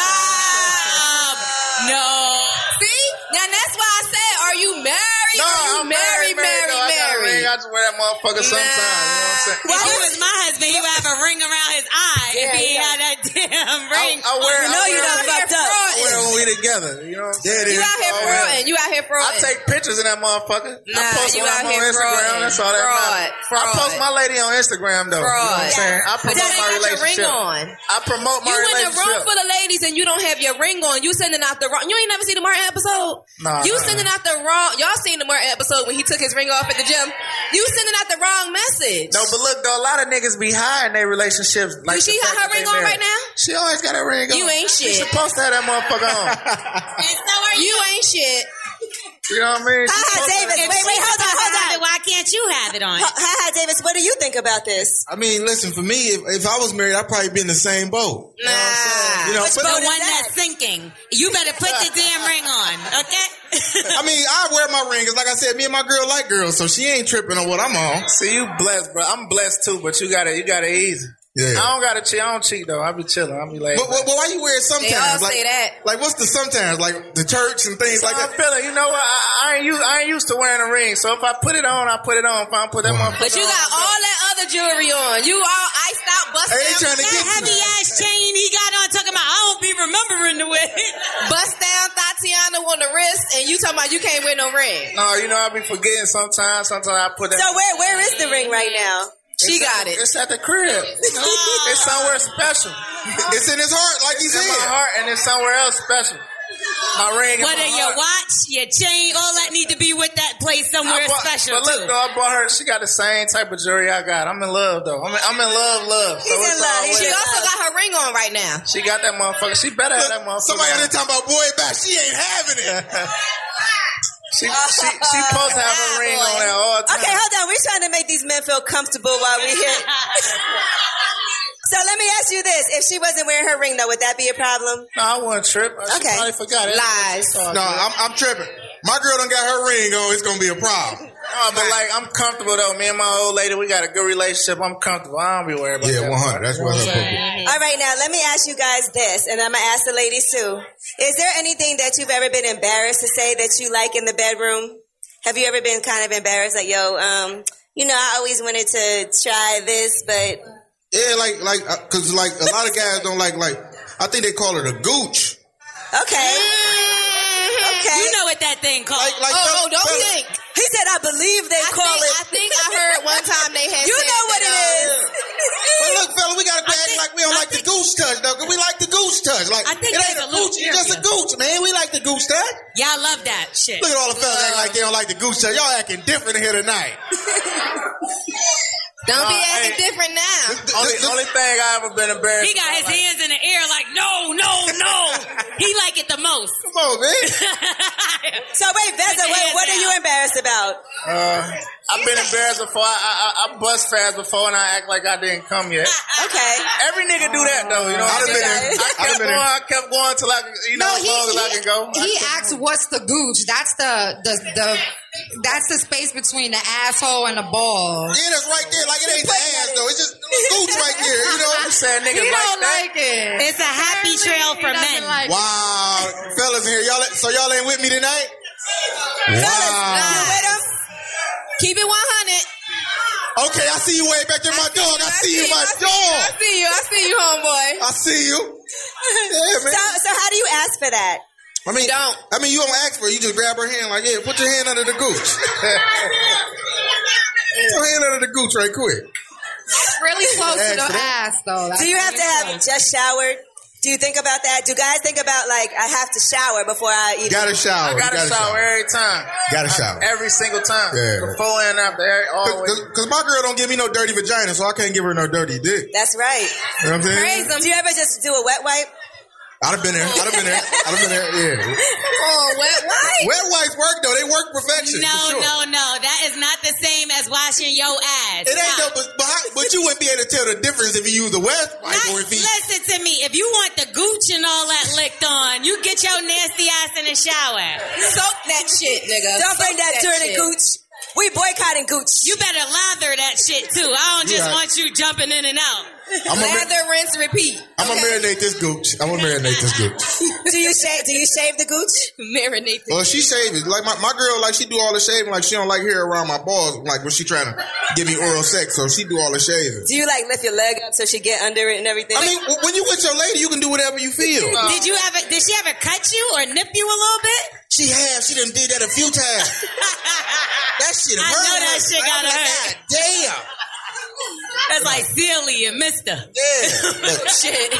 no. See, now that's why I said, are you married? No, are you I'm married, married, married, married. No, I got a ring. married? I just wear that motherfucker sometimes. You know what I'm saying? Well, if he was my husband, he would have a ring around his eye if Yeah, he yeah. had that damn ring. I, I wear. You know I you wear, done fucked up. I wear when we together. You know what I'm saying? Daddy. You out here Oh, frauding. You out here I frauding. take pictures of that motherfucker. I Nah, post you when out I'm on here Instagram. frauding. That's all that Fraud. matters. Fraud. I post my lady on Instagram though. You know what I'm Fraud. saying? I promote Daddy my got your ring relationship. on. I promote my You in a room relationship. full of ladies and you don't have your ring on. You sending out the wrong. You ain't never seen the Martin episode. Nah, you nah. sending out the wrong. Y'all seen the Martin episode when he took his ring off at the gym. You sending out the wrong message. No, but look though, a lot of niggas be high in their relationships. Like You see the how fact her that ring they on married. right now? She always got her ring on. You ain't She shit. supposed to have that motherfucker on. And so are you. You ain't shit. You know what I mean? She Hi, supposed to- Davis. If Wait, she wait, hold on, supposed to hold have on. it, why can't you have it on? Hi, hi, Davis. What do you think about this? I mean, listen, for me, if, if I was married, I'd probably be in the same boat. Nah. You know, Which but the boat is one that? that's sinking. You better put the damn ring on, okay? I mean, I wear my ring because, like I said, me and my girl like girls, so she ain't tripping on what I'm on. See, you blessed, bro. I'm blessed too, but you got it. You got it easy. Yeah. I don't got to cheat. I don't cheat though. I be chilling. I be like. But, but, but why you wear it sometimes? They all like, say that. Like, what's the sometimes? Like the church and things like I'm that. feeling. You know what? I, I ain't used. I ain't used to wearing a ring. So if I put it on, I put it on. If I don't put that Wow. motherfucker But you on, got I don't. all that other jewelry on. You all iced out, busted They ain't down, trying to That get heavy ass chain he got on talking about, I don't be remembering the way. bust down Tatiana on the wrist, and you talking about you can't wear no ring. No, you know I be forgetting sometimes. Sometimes I put that. So where where is the ring right now? She It's got at, it. It's at the crib. You know? It's somewhere special. It's in his heart, like he It's in my said. heart, and it's somewhere else special. My ring. is Whether my your heart. watch, your chain, all that need to be with that place somewhere I bought- special But look, too. though, I bought her. She got the same type of jewelry I got. I'm in love, though. I'm in, I'm in love, love. So He's it's in love. all He's with She it. also got her ring on right now. She got that motherfucker. She better have that motherfucker. Somebody out on. there talking about boy back. She ain't having it. She, she, she supposed to have her ring on there all the time. Okay, hold on. We're trying to make these men feel comfortable while we're here. So let me ask you this. If she wasn't wearing her ring, though, would that be a problem? No, I wasn't trip. She Okay. probably forgot it. Lies. No, I'm, I'm tripping. My girl done got her ring on. It's gonna be a problem. No, but like, I'm comfortable, though. Me and my old lady, we got a good relationship. I'm comfortable. I don't be worried about that. Yeah, one hundred. That's what I'm All right, now let me ask you guys this, and I'm going to ask the ladies too. Is there anything that you've ever been embarrassed to say that you like in the bedroom? Have you ever been kind of embarrassed? Like, yo, um, you know, I always wanted to try this, but... Yeah, like, like, uh, cause like a lot of guys don't like, like, I think they call it a gooch. Okay. Okay. You know what that thing called. Like, like, Oh, fella- oh, don't fella- think. He said, I believe they I call think, it... I think I heard one time they had You said know what that, it uh, is. But look, fella, we gotta I act think- like we don't I like think- the goose touch, though, cause we like the goose touch. Like, I think it there's ain't a a little gooch, it's just a area. gooch, man. We like the goose touch. Y'all love that shit. Look at all the fellas acting like they don't like the goose touch. Y'all acting different here tonight. Don't be Nah, acting hey. different now. Only, only thing I ever been embarrassed He got his about, like, hands in the air like, no, no, no. He like it the most. Come on, man. So wait, Veza, what, what are you embarrassed about? Uh, I've been embarrassed before. I, I, I bust fast before, and I act like I didn't come yet. Okay. Every nigga do that though. You know what I'd I'm have been saying? in. I I'd have kept been going. in. I kept going till I, can- you know, as long as I can go. He asks, "What's the gooch?" That's the the the that's the space between the asshole and the balls. Yeah, that's right there. Like, it ain't the ass, though. It's just a little gooch right there, you know? I'm saying He niggas like don't that. like it. It's a happy trail for He doesn't men. like it. Wow. Fellas in here, y'all, so y'all ain't with me tonight? Fellas, Wow. you with him? Keep it one hundred. Okay, I see you way back there, my I dog. you, I see you, my I dog. I see you. I see you, homeboy. I see you. Yeah, man. So, so how do you ask for that? I mean, don't. I mean, you don't ask for it. You just grab her hand like, yeah, put your hand under the gooch. Put your hand under the gooch right quick. Really close to the Ask for that. ass, though. That's Do you have to have really just showered? Do you think about that? Do guys think about, like, I have to shower before I eat? Gotta shower. I gotta, gotta shower, every time. Gotta shower. Every single time. Yeah. Before and after. Every, always. Because my girl don't give me no dirty vagina, so I can't give her no dirty dick. That's right. You know what I'm saying? Praise them. Do you ever just do a wet wipe? I'd have been there. I'd have been there. I'd have been there. Yeah. Oh, wet wipe? Wet wipes work though. They work perfection. No, for sure. no, no. That is not the same as washing your ass. It ain't Stop. though, but, but, how- but you wouldn't be able to tell the difference if you use a wet wipe Not- or if you. listen to me. If you want the gooch and all that licked on, you get your nasty ass in the shower. Soak that shit, nigga. Don't bring Soak that dirty shit. gooch. We boycotting gooch. You better lather that shit too. I don't just Right. want you jumping in and out. I'm gonna Lather, rinse, repeat. I'm gonna marinate this gooch. I'm gonna marinate this gooch. Do you shave? Do you shave the gooch? Marinate. Well, she shaves. Like my, my girl, like she do all the shaving. Like she don't like hair around my balls. Like when she trying to give me oral sex, so she do all the shaving. Do you like lift your leg up so she get under it and everything? I mean, w- when you with your lady, you can do whatever you feel. Did you ever? Did she ever cut you or nip you a little bit? She has. She done did that a few times. That shit I hurt. know that shit I'm gotta like, hurt. God damn. That's like Silly and Mister. Yeah. Shit.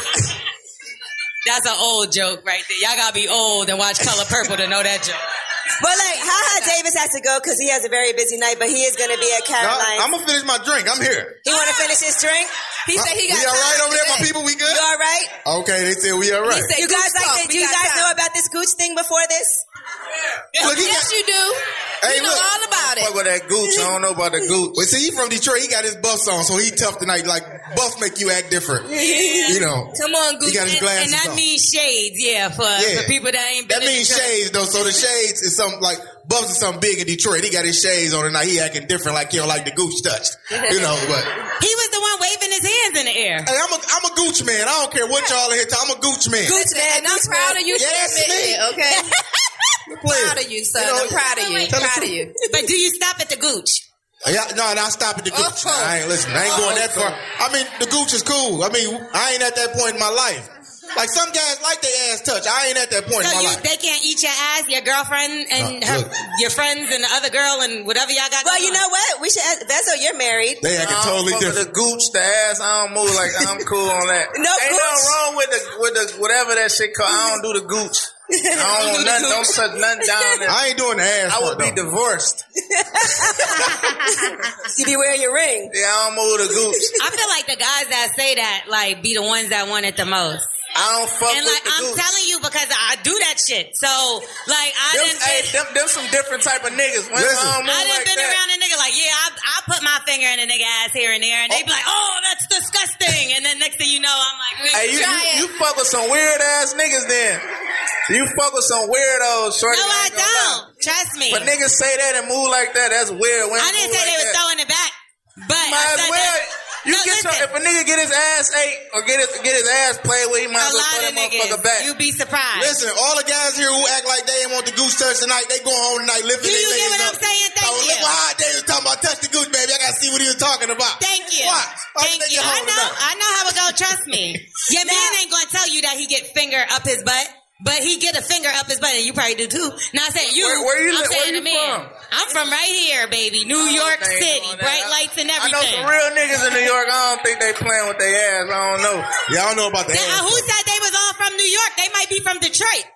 That's an old joke right there. Y'all gotta be old and watch Color Purple to know that joke. But like, Haha Davis has to go because he has a very busy night, but he is going to be at No, Caroline's. I'm gonna finish my drink. I'm here. He want to finish his drink? He said he got We all right time over there, my today. people? We good? You all right? Okay, they said we all right. He said You guys gooch like talk, that? we Do you got guys time. know about this gooch thing before this? Look, he Yes, got- you do. Hey, you know look. all about it. Fuck with that gooch. I don't know about the gooch. But see, he from Detroit. He got his buffs on, so he tough tonight. Like buffs make you act different. You know. Come on, He Gooch. got his And, glasses and that on. means shades, yeah, for, Yeah. for people that ain't been That in means Detroit. shades though. So the shades is something like buffs is something big in Detroit. He got his shades on tonight. He acting different, like he don't like the gooch touched. You know, but He was the one waving his hands in the air. hey, I'm a I'm a gooch man. I don't care what y'all in here talking. I'm a gooch man. Gooch man. And I'm Gooch proud man. of you for Yes, admitting me. it, okay? Please. Proud of you, son. You know, I'm proud of you. tell the Proud of truth. you. But do you stop at the gooch? Yeah, no, no, stop at the gooch. Oh. I ain't listen. I ain't going that far. I mean, the gooch is cool. I mean, I ain't at that point in my life. Like some guys like their ass touch. I ain't at that point So in my you, life. they can't eat your ass, your girlfriend and Uh, her, look. your friends and the other girl and whatever y'all got Well, going you on. know what? We should ask, that's how you're married. They acting I don't totally fuck with different. the gooch, the ass. I don't move like I'm cool on that. No Ain't gooch? nothing wrong with the with the whatever that shit called. I don't do the gooch. I don't want nothing. Don't shut nothing down. There. I ain't doing the ass. I would part, be though. divorced. You be wearing your ring. Yeah, I don't move the gooch. I feel like the guys that say that like be the ones that want it the most. I don't fuck And with like the I'm gooch. telling you because I do that shit. So like I Them, didn't. hey, them, them some different type of niggas. When Listen. I don't move I done like been that. around a nigga like, yeah, I, I put my finger in a nigga ass here and there, and they be like, oh, that's disgusting. And then next thing you know, I'm like, Hey, you, try you, it. you fuck with some weird ass niggas then. You fuck with some weirdos, shorty. No, I ain't gonna don't. lie. Trust me. But niggas say that and move like that, that's weird. When I you didn't move say like they was that. throwing it back, but I Might as said well. that. You No, get your, listen. if a nigga get his ass ate or get his get his ass played with, he A might as well lot throw of that motherfucker niggas, back. you be surprised. Listen, all the guys here who act like they ain't want the goose touch tonight, they going home tonight lifting Do their you get legs what up. I'm saying? Thank oh, you. look what Hot Davis talking about. Touch the goose, baby. I gotta see what he was talking about. Thank you. Watch. Watch Thank they you. get I home know. tonight. I know how it go. Trust me. Your man ain't gonna tell you that he get finger up his butt. But he get a finger up his butt, and you probably do too. Not saying you. Where- where you I'm li- where saying you the man. from? I'm from right here, baby. New I don't York think City, doing that. bright I- lights and I everything. know some real niggas in New York. I don't think they playing with their ass. I don't know. Yeah, I don't know about the Now, ass. who said they was all from New York? They might be from Detroit.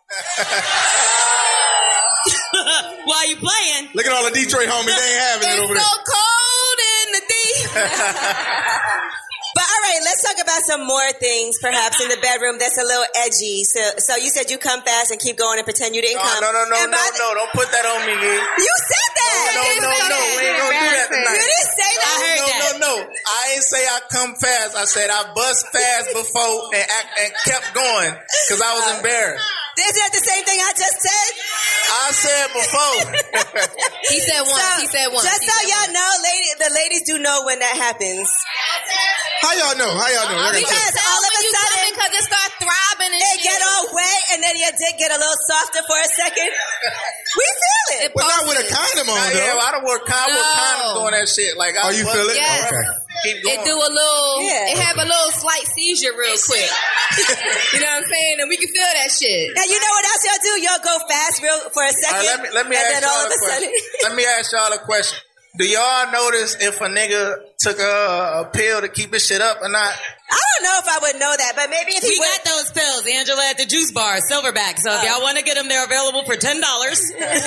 While you playing, Look at all the Detroit homies. They ain't having it over It's there. so cold in the deep. But all right, let's talk about some more things, perhaps in the bedroom that's a little edgy. So, so you said you come fast and keep going and pretend you didn't No, come. no, no, no, And no, by the- no. Don't put that on me, dude. You said that. No, no, no. We ain't gonna do that tonight. You didn't say that. I heard no, that. no, no. I ain't say I come fast. I said I bust fast before and act, and kept going because I was embarrassed. Is that the same thing I just said? I said before. He said once. So, he said once. Just He so said y'all once. know, lady, the ladies do know when that happens. How y'all know? How y'all know? Look at Because this. all of a when you sudden, because it starts throbbing and they shit. get all go wet and then your dick get a little softer for a second? We feel it. But not with a condom on, Nah, though. yeah, well, I don't work condom, No. condom doing that shit. Like, I Oh, you was- feel it? Yes. Okay. Keep going. It do a little, Yeah. it have a little slight seizure real quick. You know what I'm saying? And we can feel that shit. Now you know what else y'all do? Y'all go fast real for a second. All right, let me, let me and ask then y'all all of a a question. sudden. Let me ask y'all a question. Do y'all notice if a nigga took a, a pill to keep his shit up or not? I don't know if I would know that, but maybe if he We would. got those pills, Angela, at the juice bar, Silverback. So if y'all want to get them, they're available for ten dollars. No, And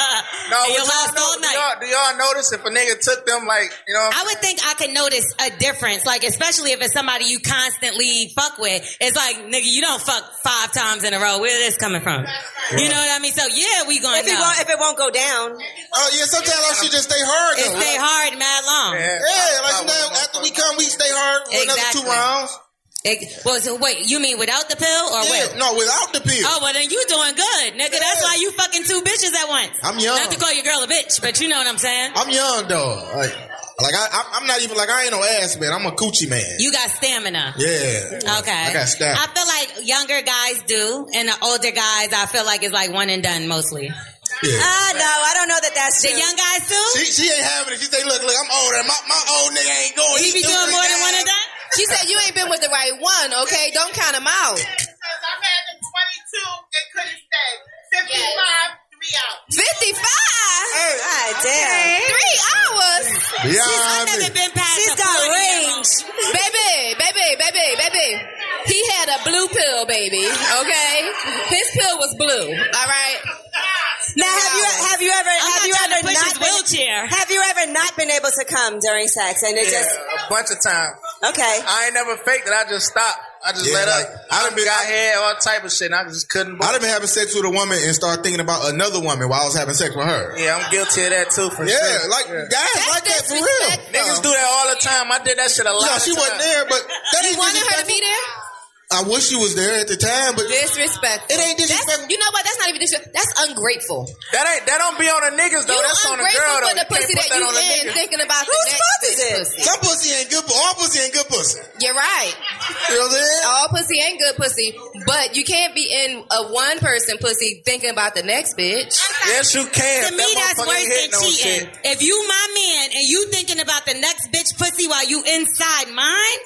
but you'll y'all last know- all do night. y'all, do y'all notice if a nigga took them, like, you know? I would think I could notice a difference, like especially if it's somebody you constantly fuck with. It's like, nigga, you don't fuck five times in a row. Where this coming from? You know what I mean? So yeah, we gonna If it know. won't, if it won't go down. Oh, yeah, sometimes our shit just stay hard, It though. stay hard mad long. Yeah, Yeah, like sometimes after we come, we stay hard for another Exactly. two rounds. It, well, so wait, you mean without the pill or Yeah, with? no, without the pill. Oh, well then you doing good, nigga. That's why you fucking two bitches at once. I'm young. Not to call your girl a bitch, but you know what I'm saying. I'm young, though. Like, like I, I'm- I'm not even, like, I ain't no ass man. I'm a coochie man. You got stamina. Yeah. Okay. I got stamina. I feel like younger guys do, and the older guys, I feel like it's like one and done mostly. Yeah. Ah, no, I don't know that that's The true. young guys too? She, she ain't having it. She say, look, look, I'm older. My, my old nigga ain't going. He be two, doing three more than times. one and done? She said you ain't been with the right one, okay? Don't count him out. I've had them twenty-two and couldn't stay. fifty-five, three out. fifty-five? God damn. Three hours? Yeah, I've never been past She's a got forty range. Baby, baby, baby, baby. He had a blue pill, baby, okay? His pill was blue, all right? Now, have you have you ever I'm have not you trying to ever push not his been, wheelchair. have you ever not been able to come during sex and it Yeah, just a bunch of times. okay? I ain't never faked it. I just stopped. I just Yeah, let like, up. I done been- got head, all type of shit, and I just couldn't. I'd have been having sex with a woman and start thinking about another woman while I was having sex with her. Yeah, I'm guilty of that too, for Yeah, sure. like Yeah. guys That's like that for real. disrespectful. Niggas do that all the time. I did that shit a lot. No, of she wasn't times. there, but that You ain't wanted her to disrespectful. be there? I wish she was there at the time, but Disrespectful. It ain't disrespectful. That's, you know what? That's not even disrespectful. That's ungrateful. That ain't that don't be on the niggas though. You That's on the ungrateful girl though. for the You can't pussy put that you on the in, nigga. thinking about the Whose next fault is bitch it? pussy. some pussy ain't good. All pussy ain't good pussy. You're right. You know what I'm saying? All pussy ain't good pussy, but you can't be in a one person pussy thinking about the next bitch. Yes, you can. To me, That that's motherfucker worse ain't than hitting no cheating. shit. If you my man and you thinking about the next bitch pussy while you inside mine,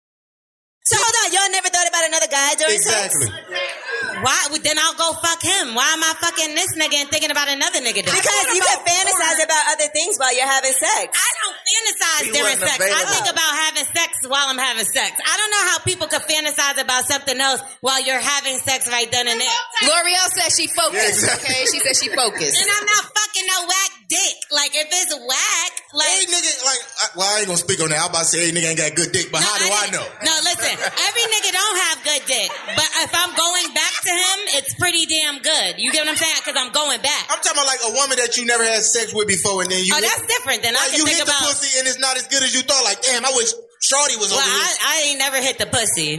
So hold on, y'all never thought about another guy during Exactly. sex? why? Then I'll go fuck him. Why am I fucking this nigga and thinking about another nigga? Then? Because you can fantasize about other things while you're having sex. I don't fantasize He during wasn't sex. I available. think about having sex while I'm having sex. I don't know how people could fantasize about something else while you're having sex right then and there. L'Oreal said she focused, Yeah, exactly. okay? She said she focused. And I'm not fucking no whack dick. Like if it's whack, like Hey, nigga, like, I, well, I ain't gonna speak on that. I'm about to say, hey, nigga ain't got good dick, but No, how do I, didn't- know? No, listen. Every nigga don't have good dick, but if I'm going back to him, it's pretty damn good. You get what I'm saying? Because I'm going back. I'm talking about like a woman that you never had sex with before, and then you Oh, hit, that's different. Then I like, can you think hit about. the pussy and it's not as good as you thought. Like, damn, I wish Shorty was Well, over I, here. I ain't never hit the pussy,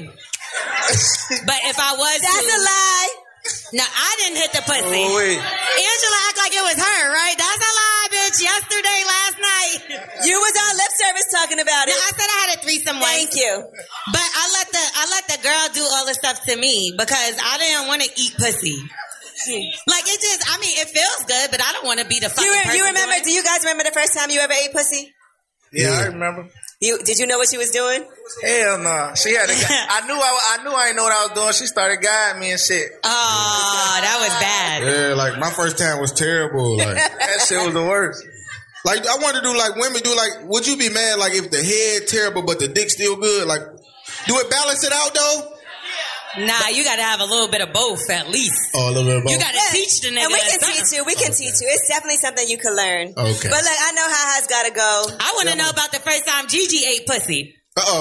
but if I was, That's to, a lie. No, I didn't hit the pussy. Oh, wait. Angela act like it was her, right? That's a lie, bitch. Yesterday, last night. You was on lip service talking about No, it. I said I had a threesome once. Thank you. But I let the I let the girl do all the stuff to me because I didn't want to eat pussy. Like it just, I mean, it feels good, but I don't want to be the fucking You, re- person you remember? doing it. Do you guys remember the first time you ever ate pussy? Yeah, Yeah. I remember. You did you know what she was doing? Hell no. She had a guy. I knew I, I knew I didn't know what I was doing. She started guiding me and shit. Oh, that was bad. Yeah, like my first time was terrible. Like, That shit was the worst. like I want to do like women do. Like, would you be mad like if the head terrible but the dick still good? Like, do it balance it out though? Nah, you got to have a little bit of both at least. Oh, a little bit of both. You got to teach the nigga. And we can something. teach you. We can teach you. It's definitely something you can learn. Okay. But like, I know how has got to go. I want to know about the first time Gigi ate pussy. Uh oh.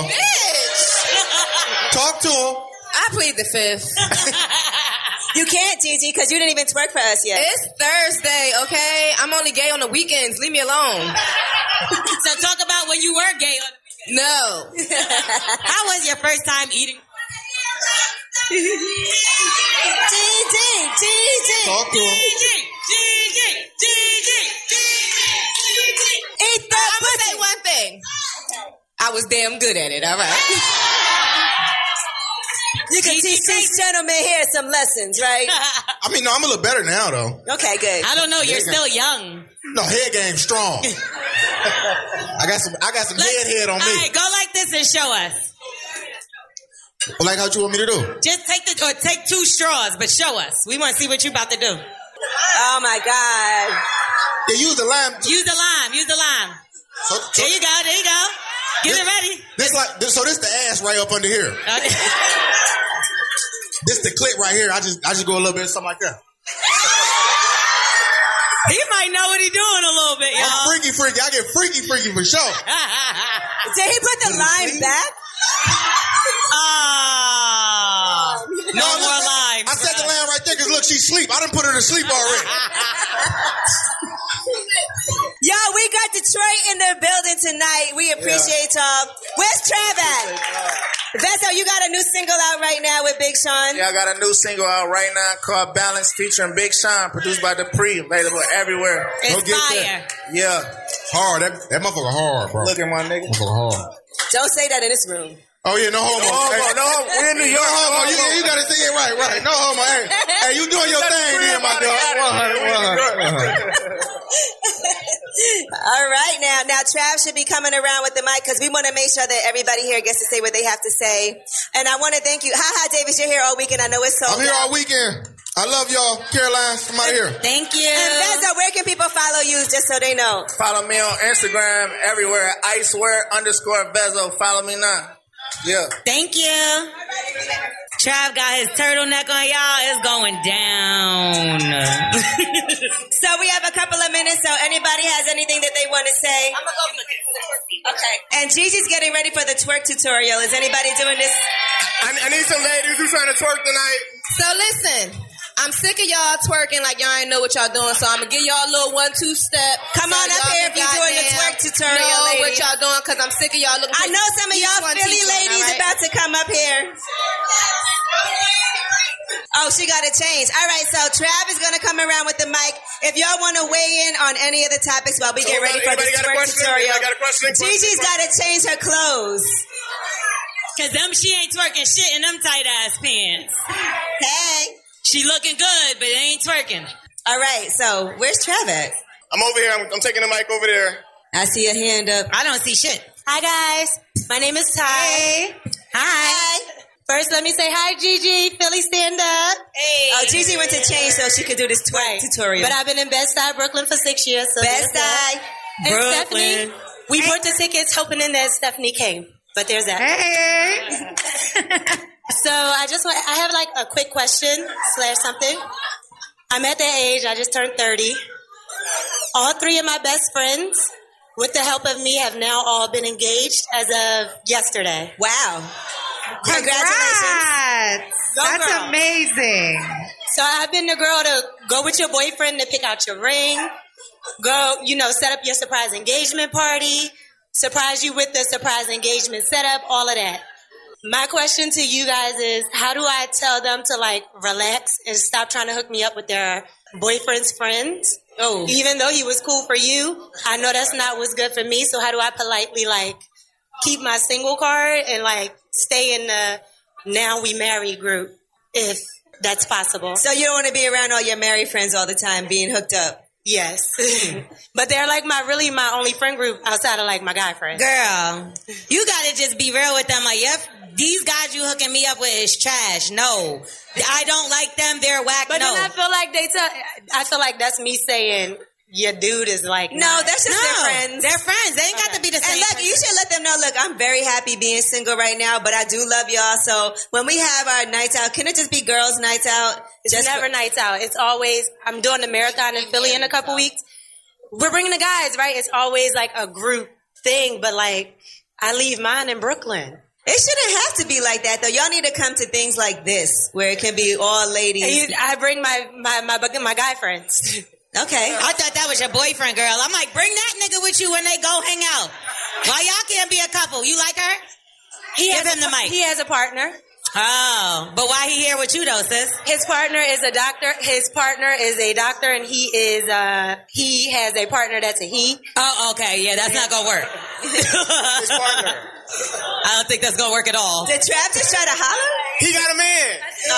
Bitch! Talk to him. I plead the fifth. You can't, Gigi, because you didn't even twerk for us yet. It's Thursday, okay? I'm only gay on the weekends. Leave me alone. So talk about when you were gay. No. How was your first time eating? Gigi, Gigi. Talk to him. Eat that I'm gonna say one thing. I was damn good at it, all right? You can teach these gentlemen here some lessons, right? I mean, no, I'm a little better now, though. Okay, good. I don't know. You're Head still game. young. No, head game strong. I got some. I got some Let's- head head on me. All right, go like this and show us. Well, like how you want me to do? Just take the or take two straws, but show us. We want to see what you about to do. Oh my God! Yeah, use the lime. Use the lime. Use the lime. So, so, There you go. There you go. Get this, it ready. This like this, so this the ass right up under here. Okay. This the clit right here. I just I just go a little bit something like that. He might know what he's doing a little bit, y'all. I'm freaky freaky. I get freaky freaky for sure. Did he put the line back? Ah, no, No, more look, limes. I set the lamb right there because look, she's asleep. I done put her to sleep already. Yo, we got Detroit in the building tonight. We appreciate y'all. Where's Trav at? Vezo, you got a new single out right now with Big Sean? Yeah, I got a new single out right now called Balance featuring Big Sean, produced by Dupree, available everywhere. It's Go get fire. that. Yeah. Hard. That, that motherfucker hard, bro. Look at my nigga. Motherfucker hard. Don't say that in this room. Oh yeah, no homo. No homo, Hey, no homo. We're in New No York. homo. No You, homo. you gotta say it right, right. No homo. Hey, hey, you doing your thing here, my dog. one hundred, one hundred, one hundred. All right, now, now Trav should be coming around with the mic because we want to make sure that everybody here gets to say what they have to say. And I want to thank you. Ha ha, Davis, you're here all weekend. I know it's so. I'm here all weekend. I love y'all. Caroline, I'm out of here. Thank you. And Vezo, where can people follow you just so they know? Follow me on Instagram, everywhere. Icewear underscore Vezo. Follow me now. Yeah. Thank you. Trav got his turtleneck on, y'all. It's going down. So we have a couple of minutes, so anybody has anything that they want to say? I'm gonna go. Okay. And Gigi's getting ready for the twerk tutorial. Is anybody doing this? I, I need some ladies who's trying to twerk tonight. So listen, I'm sick of y'all twerking like y'all ain't know what y'all doing, so I'm gonna give y'all a little one, two step. Come so on up y'all here can if you're doing the goddamn twerk tutorial, know what ladies. y'all doing, because I'm sick of y'all looking I for know some of each y'all one Philly teach one, ladies all right? about to come up here. Oh, she got to change. All right, so Trav is going to come around with the mic. If y'all want to weigh in on any of the topics while we So get ready for the anybody got a twerk question? tutorial, Anybody got a question? Gigi's got to change her clothes. Cause them, she ain't twerking shit in them tight ass pants. Hey. She looking good, but it ain't twerking. All right, so where's Trav at? I'm over here. I'm, I'm taking the mic over there. I see a hand up. I don't see shit. Hi guys, my name is Ty. Hey. Hi. First, let me say hi, Gigi. Philly, stand up. Hey. Oh, Gigi went to change so she could do this twerk Right. tutorial. But I've been in Bed-Stuy, Brooklyn for six years. So Best there's that. I. And Brooklyn. Stephanie, we bought the tickets hoping in that Stephanie came. But there's that. Hey. So I just want, I have like a quick question slash something. I'm at that age, I just turned thirty. All three of my best friends, with the help of me, have now all been engaged as of yesterday. Wow. Congratulations. Go That's girl. amazing. So I've been the girl to go with your boyfriend to pick out your ring, go, you know, set up your surprise engagement party, surprise you with the surprise engagement setup, all of that. My question to you guys is, how do I tell them to like relax and stop trying to hook me up with their boyfriend's friends? Oh. Even though he was cool for you, I know that's not what's good for me. So how do I politely like keep my single card and like stay in the now we married group if that's possible? So you don't want to be around all your married friends all the time being hooked up? Yes. But they're like my really my only friend group outside of like my guy friends. Girl, you gotta just be real with them. Like, yep, these guys you hooking me up with is trash. No. I don't like them. They're whack. But no. then I feel like they tell, I feel like that's me saying your dude is like, No, not. that's just No, their friends. They're friends. They ain't got to be the same. And look, you should let them know, look, I'm very happy being single right now, but I do love y'all. So when we have our nights out, can it just be girls' nights out? It's Just never for- nights out. It's always, I'm doing the marathon in Philly in a couple weeks. We're bringing the guys, right? It's always like a group thing, but like, I leave mine in Brooklyn. It shouldn't have to be like that, though. Y'all need to come to things like this, where it can be all ladies. And you, I bring my, my, my, my guy friends. Okay. I thought that was your boyfriend, girl. I'm like, bring that nigga with you when they go hang out. Why y'all can't be a couple? You like her? He Give has him a, the mic. He has a partner. Oh, but why he here with you though, sis? His partner is a doctor. His partner is a doctor, and he is uh he has a partner that's a he. Oh, okay, yeah, that's not gonna work. His partner. I don't think that's gonna work at all. Did Trav just try to holler? He got a man.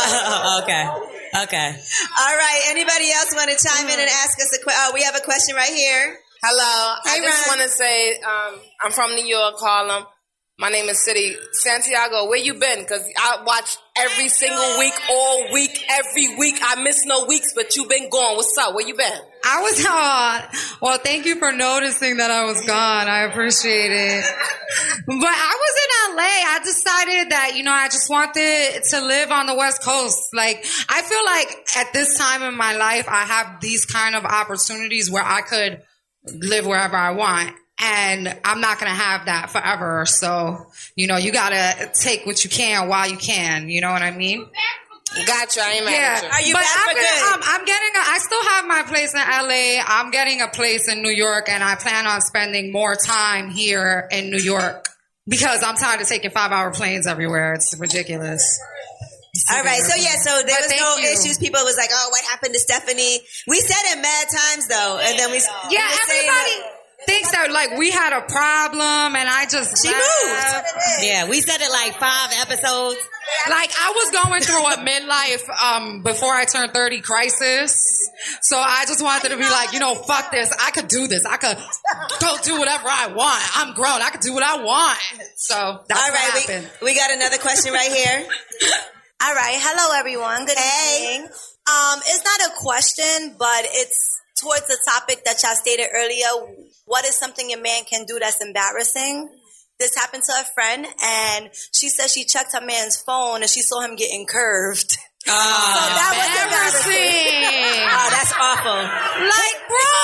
Oh, okay. Okay. All right. Anybody else want to chime in and ask us a question? Oh, we have a question right here. Hello. Hey, I just Ron. want to say um, I'm from New York, Harlem. My name is City. Santiago, where you been? Because I watch every single week, all week, every week. I miss no weeks, but you been gone. What's up? Where you been? I was on. Well, thank you for noticing that I was gone. I appreciate it. But I was in L A. I decided that, you know, I just wanted to live on the West Coast. Like, I feel like at this time in my life, I have these kind of opportunities where I could live wherever I want. And I'm not going to have that forever. So, you know, you got to take what you can while you can. You know what I mean? Gotcha. I ain't mad Yeah. at you. Are you but back I'm, for gonna, good? um, I'm getting a, I still have my place in L A. I'm getting a place in New York, and I plan on spending more time here in New York because I'm tired of taking five-hour planes everywhere. It's ridiculous. All right. So, yeah, so there But was thank no you. issues. People was like, oh, what happened to Stephanie? We said it mad times, though. And then we, Yeah, we were saying everybody that- thinks that, like, we had a problem, and I just She laughed. moved. Yeah, we said it like five episodes. Like, I was going through a midlife, um, before I turned thirty crisis. So I just wanted to be like, you know, fuck this. I could do this. I could go do whatever I want. I'm grown. I could do what I want. So that's All right. what happened. We, we got another question right here. All right. Hello, everyone. Good evening. Um, it's not a question, but it's towards the topic that y'all stated earlier. What is something a man can do that's embarrassing? This happened to a friend, and she said she checked her man's phone, and she saw him getting curved. Oh, so that was embarrassing. Oh, that's awful. Like,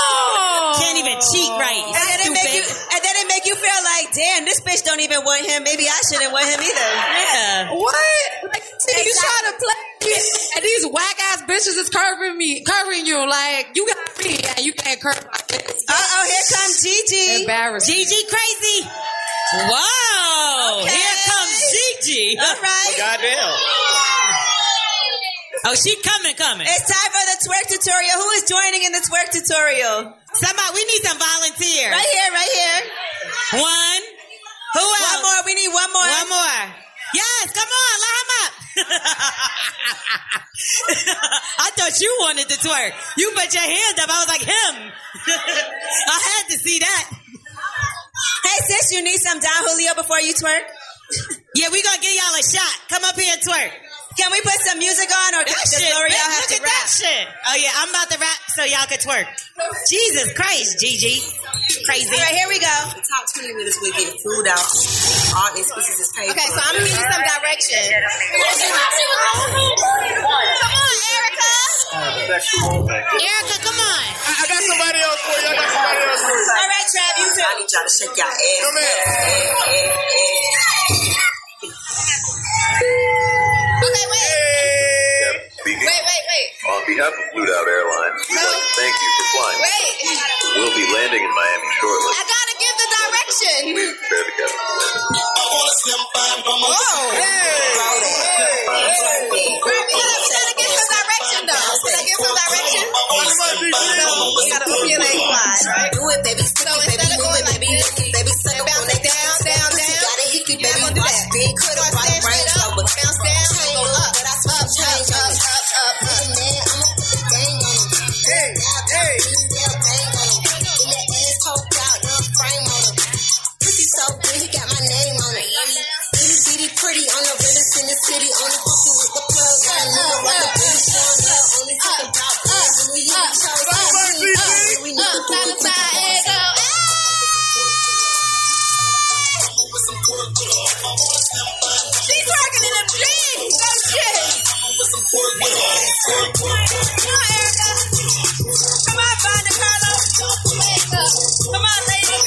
bro. Can't even cheat right. And then, it make you, and then it make you feel like, damn, this bitch don't even want him. Maybe I shouldn't want him either. Yeah. What? Like, you trying to play me, and these whack ass bitches is curving me, curving you. Like, you got me, and you can't curve my face. Uh oh, here comes Gigi. Embarrassing. Gigi crazy. Whoa. Okay. Here comes Gigi. All right. Goddamn. Oh, she coming, coming. It's time for the twerk tutorial. Who is joining in the twerk tutorial? Somebody, we need some volunteers. Right here, right here. One. Who else? One more. We need one more. One more. Yes, come on, line him up. I thought you wanted to twerk. You put your hand up. I was like, him. I had to see that. Hey, sis, you need some Don Julio before you twerk? Yeah, we gonna give y'all a shot. Come up here and twerk. Can we put some music on, or That does shit, L'Oreal bitch, have look to at that rap? shit. Oh yeah, I'm about to rap so y'all can twerk. Jesus Christ, Gigi. Crazy. All right, here we go. Top twenty minutes we're getting food out. All expenses is paid Okay, for. so I'm gonna give you some direction. Come on, Erica. Erica, come on. I, I got somebody else for you. I got somebody else for you. All right, Trav, you too. I need y'all to shake y'all ass. Come here. Okay, wait. Speaking Wait, wait, wait. on behalf of Blue Dot Airlines, we'd like to thank you for flying. Wait. We'll be landing in Miami shortly. I gotta give the direction. Please prepare the cabin. Whoa. Girl, we gotta, we gotta give some direction, though. Can I give some direction? So we gotta open your leg wide, right? Do it, baby. So instead of going like this, Baby, suck up on bounce that it down, down, down. Got a hickey, You're not baby. gonna do Watch that. big, could You're have gonna brought stand brains straight up, over. bounce down, go up, But I up, switch up, change up, on up, up, up. Man, I'ma put the gang on him. Hey, hey. Yeah, bang on him. Get that ass poked out, young frame on him. Pussy so good, he got my name on it. Itty bitty pretty on the realest in the city. Only fucking with the plug. Got a nigga with the booty showing up. Only talking about blood. When we hit the shows, we need to do it quick. She's working in them jeans. No shit. Come on, Erica. Come on, Fonda Carlo. Come on, ladies.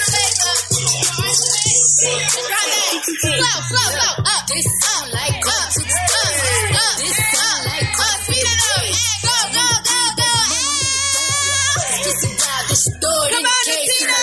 Try that. Slow, slow, slow. Up. This sound like up. Up. Up. This sound like up. Speed it up. Go, go, go, go. This is about the story. Come on, Tina.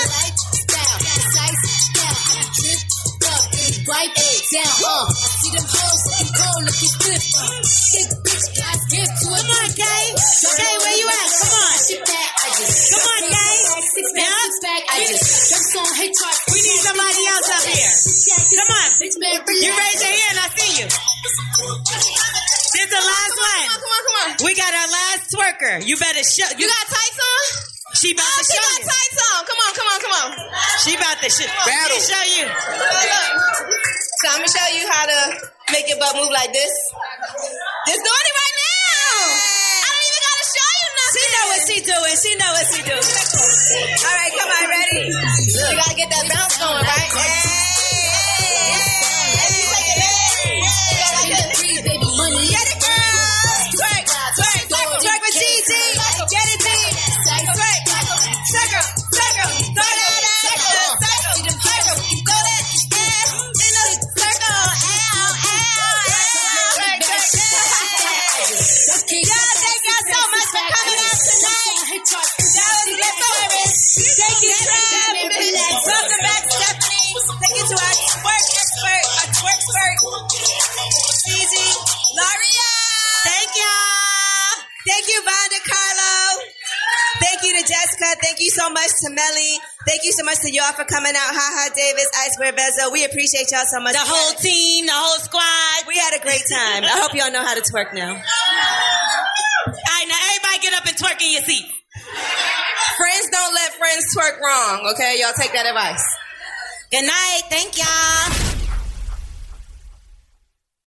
Right down, uh, I see them hoes looking cold, looking good. Big bitch, guys, get to it. Come on, Kay. Kay, where you at? Come on. Come on, Kay. Six pack, six pack, I just jumps on hit chart. We need somebody else up here. Come on. You raise your hand, I see you. This the last one. Come on, come on, come on. We got our last twerker. You better show. You got tights on? She about oh, to she show got you. tights on. Come on, come on, come on. She about to sh- Battle. show you. Look, look. So I'm gonna show you how to make your butt move like this. Just doing it right now. I don't even gotta show you nothing. She know what she doing. She know what she doing. All right, come on, ready? You gotta get that bounce going, right? Hey, hey, hey. You take it, hey, hey. Get it, girl. Twerk, twerk, twerk with G G. Get it, G. Twerk, circle, circle, throw that ass, circle, circle, throw that ass in the circle. Ow, ow, ow. Twerk, twerk, yeah. Y'all, thank y'all so much for coming out tonight. That was good service. Thank you, Trav. Welcome back, Stephanie. Thank you to our twerk expert, our twerk expert, C G, Laria. Thank y'all. Thank you, Vonda Carlo. Thank you to Jessica. Thank you so much to Melly. Thank you so much to y'all for coming out. Haha Davis, Iceberg Bezo. We appreciate y'all so much. The whole team, the whole squad. We had a great time. I hope y'all know how to twerk now. All right, now everybody get up and twerk in your seat. Friends don't let friends twerk wrong, okay? Y'all take that advice. Good night. Thank y'all.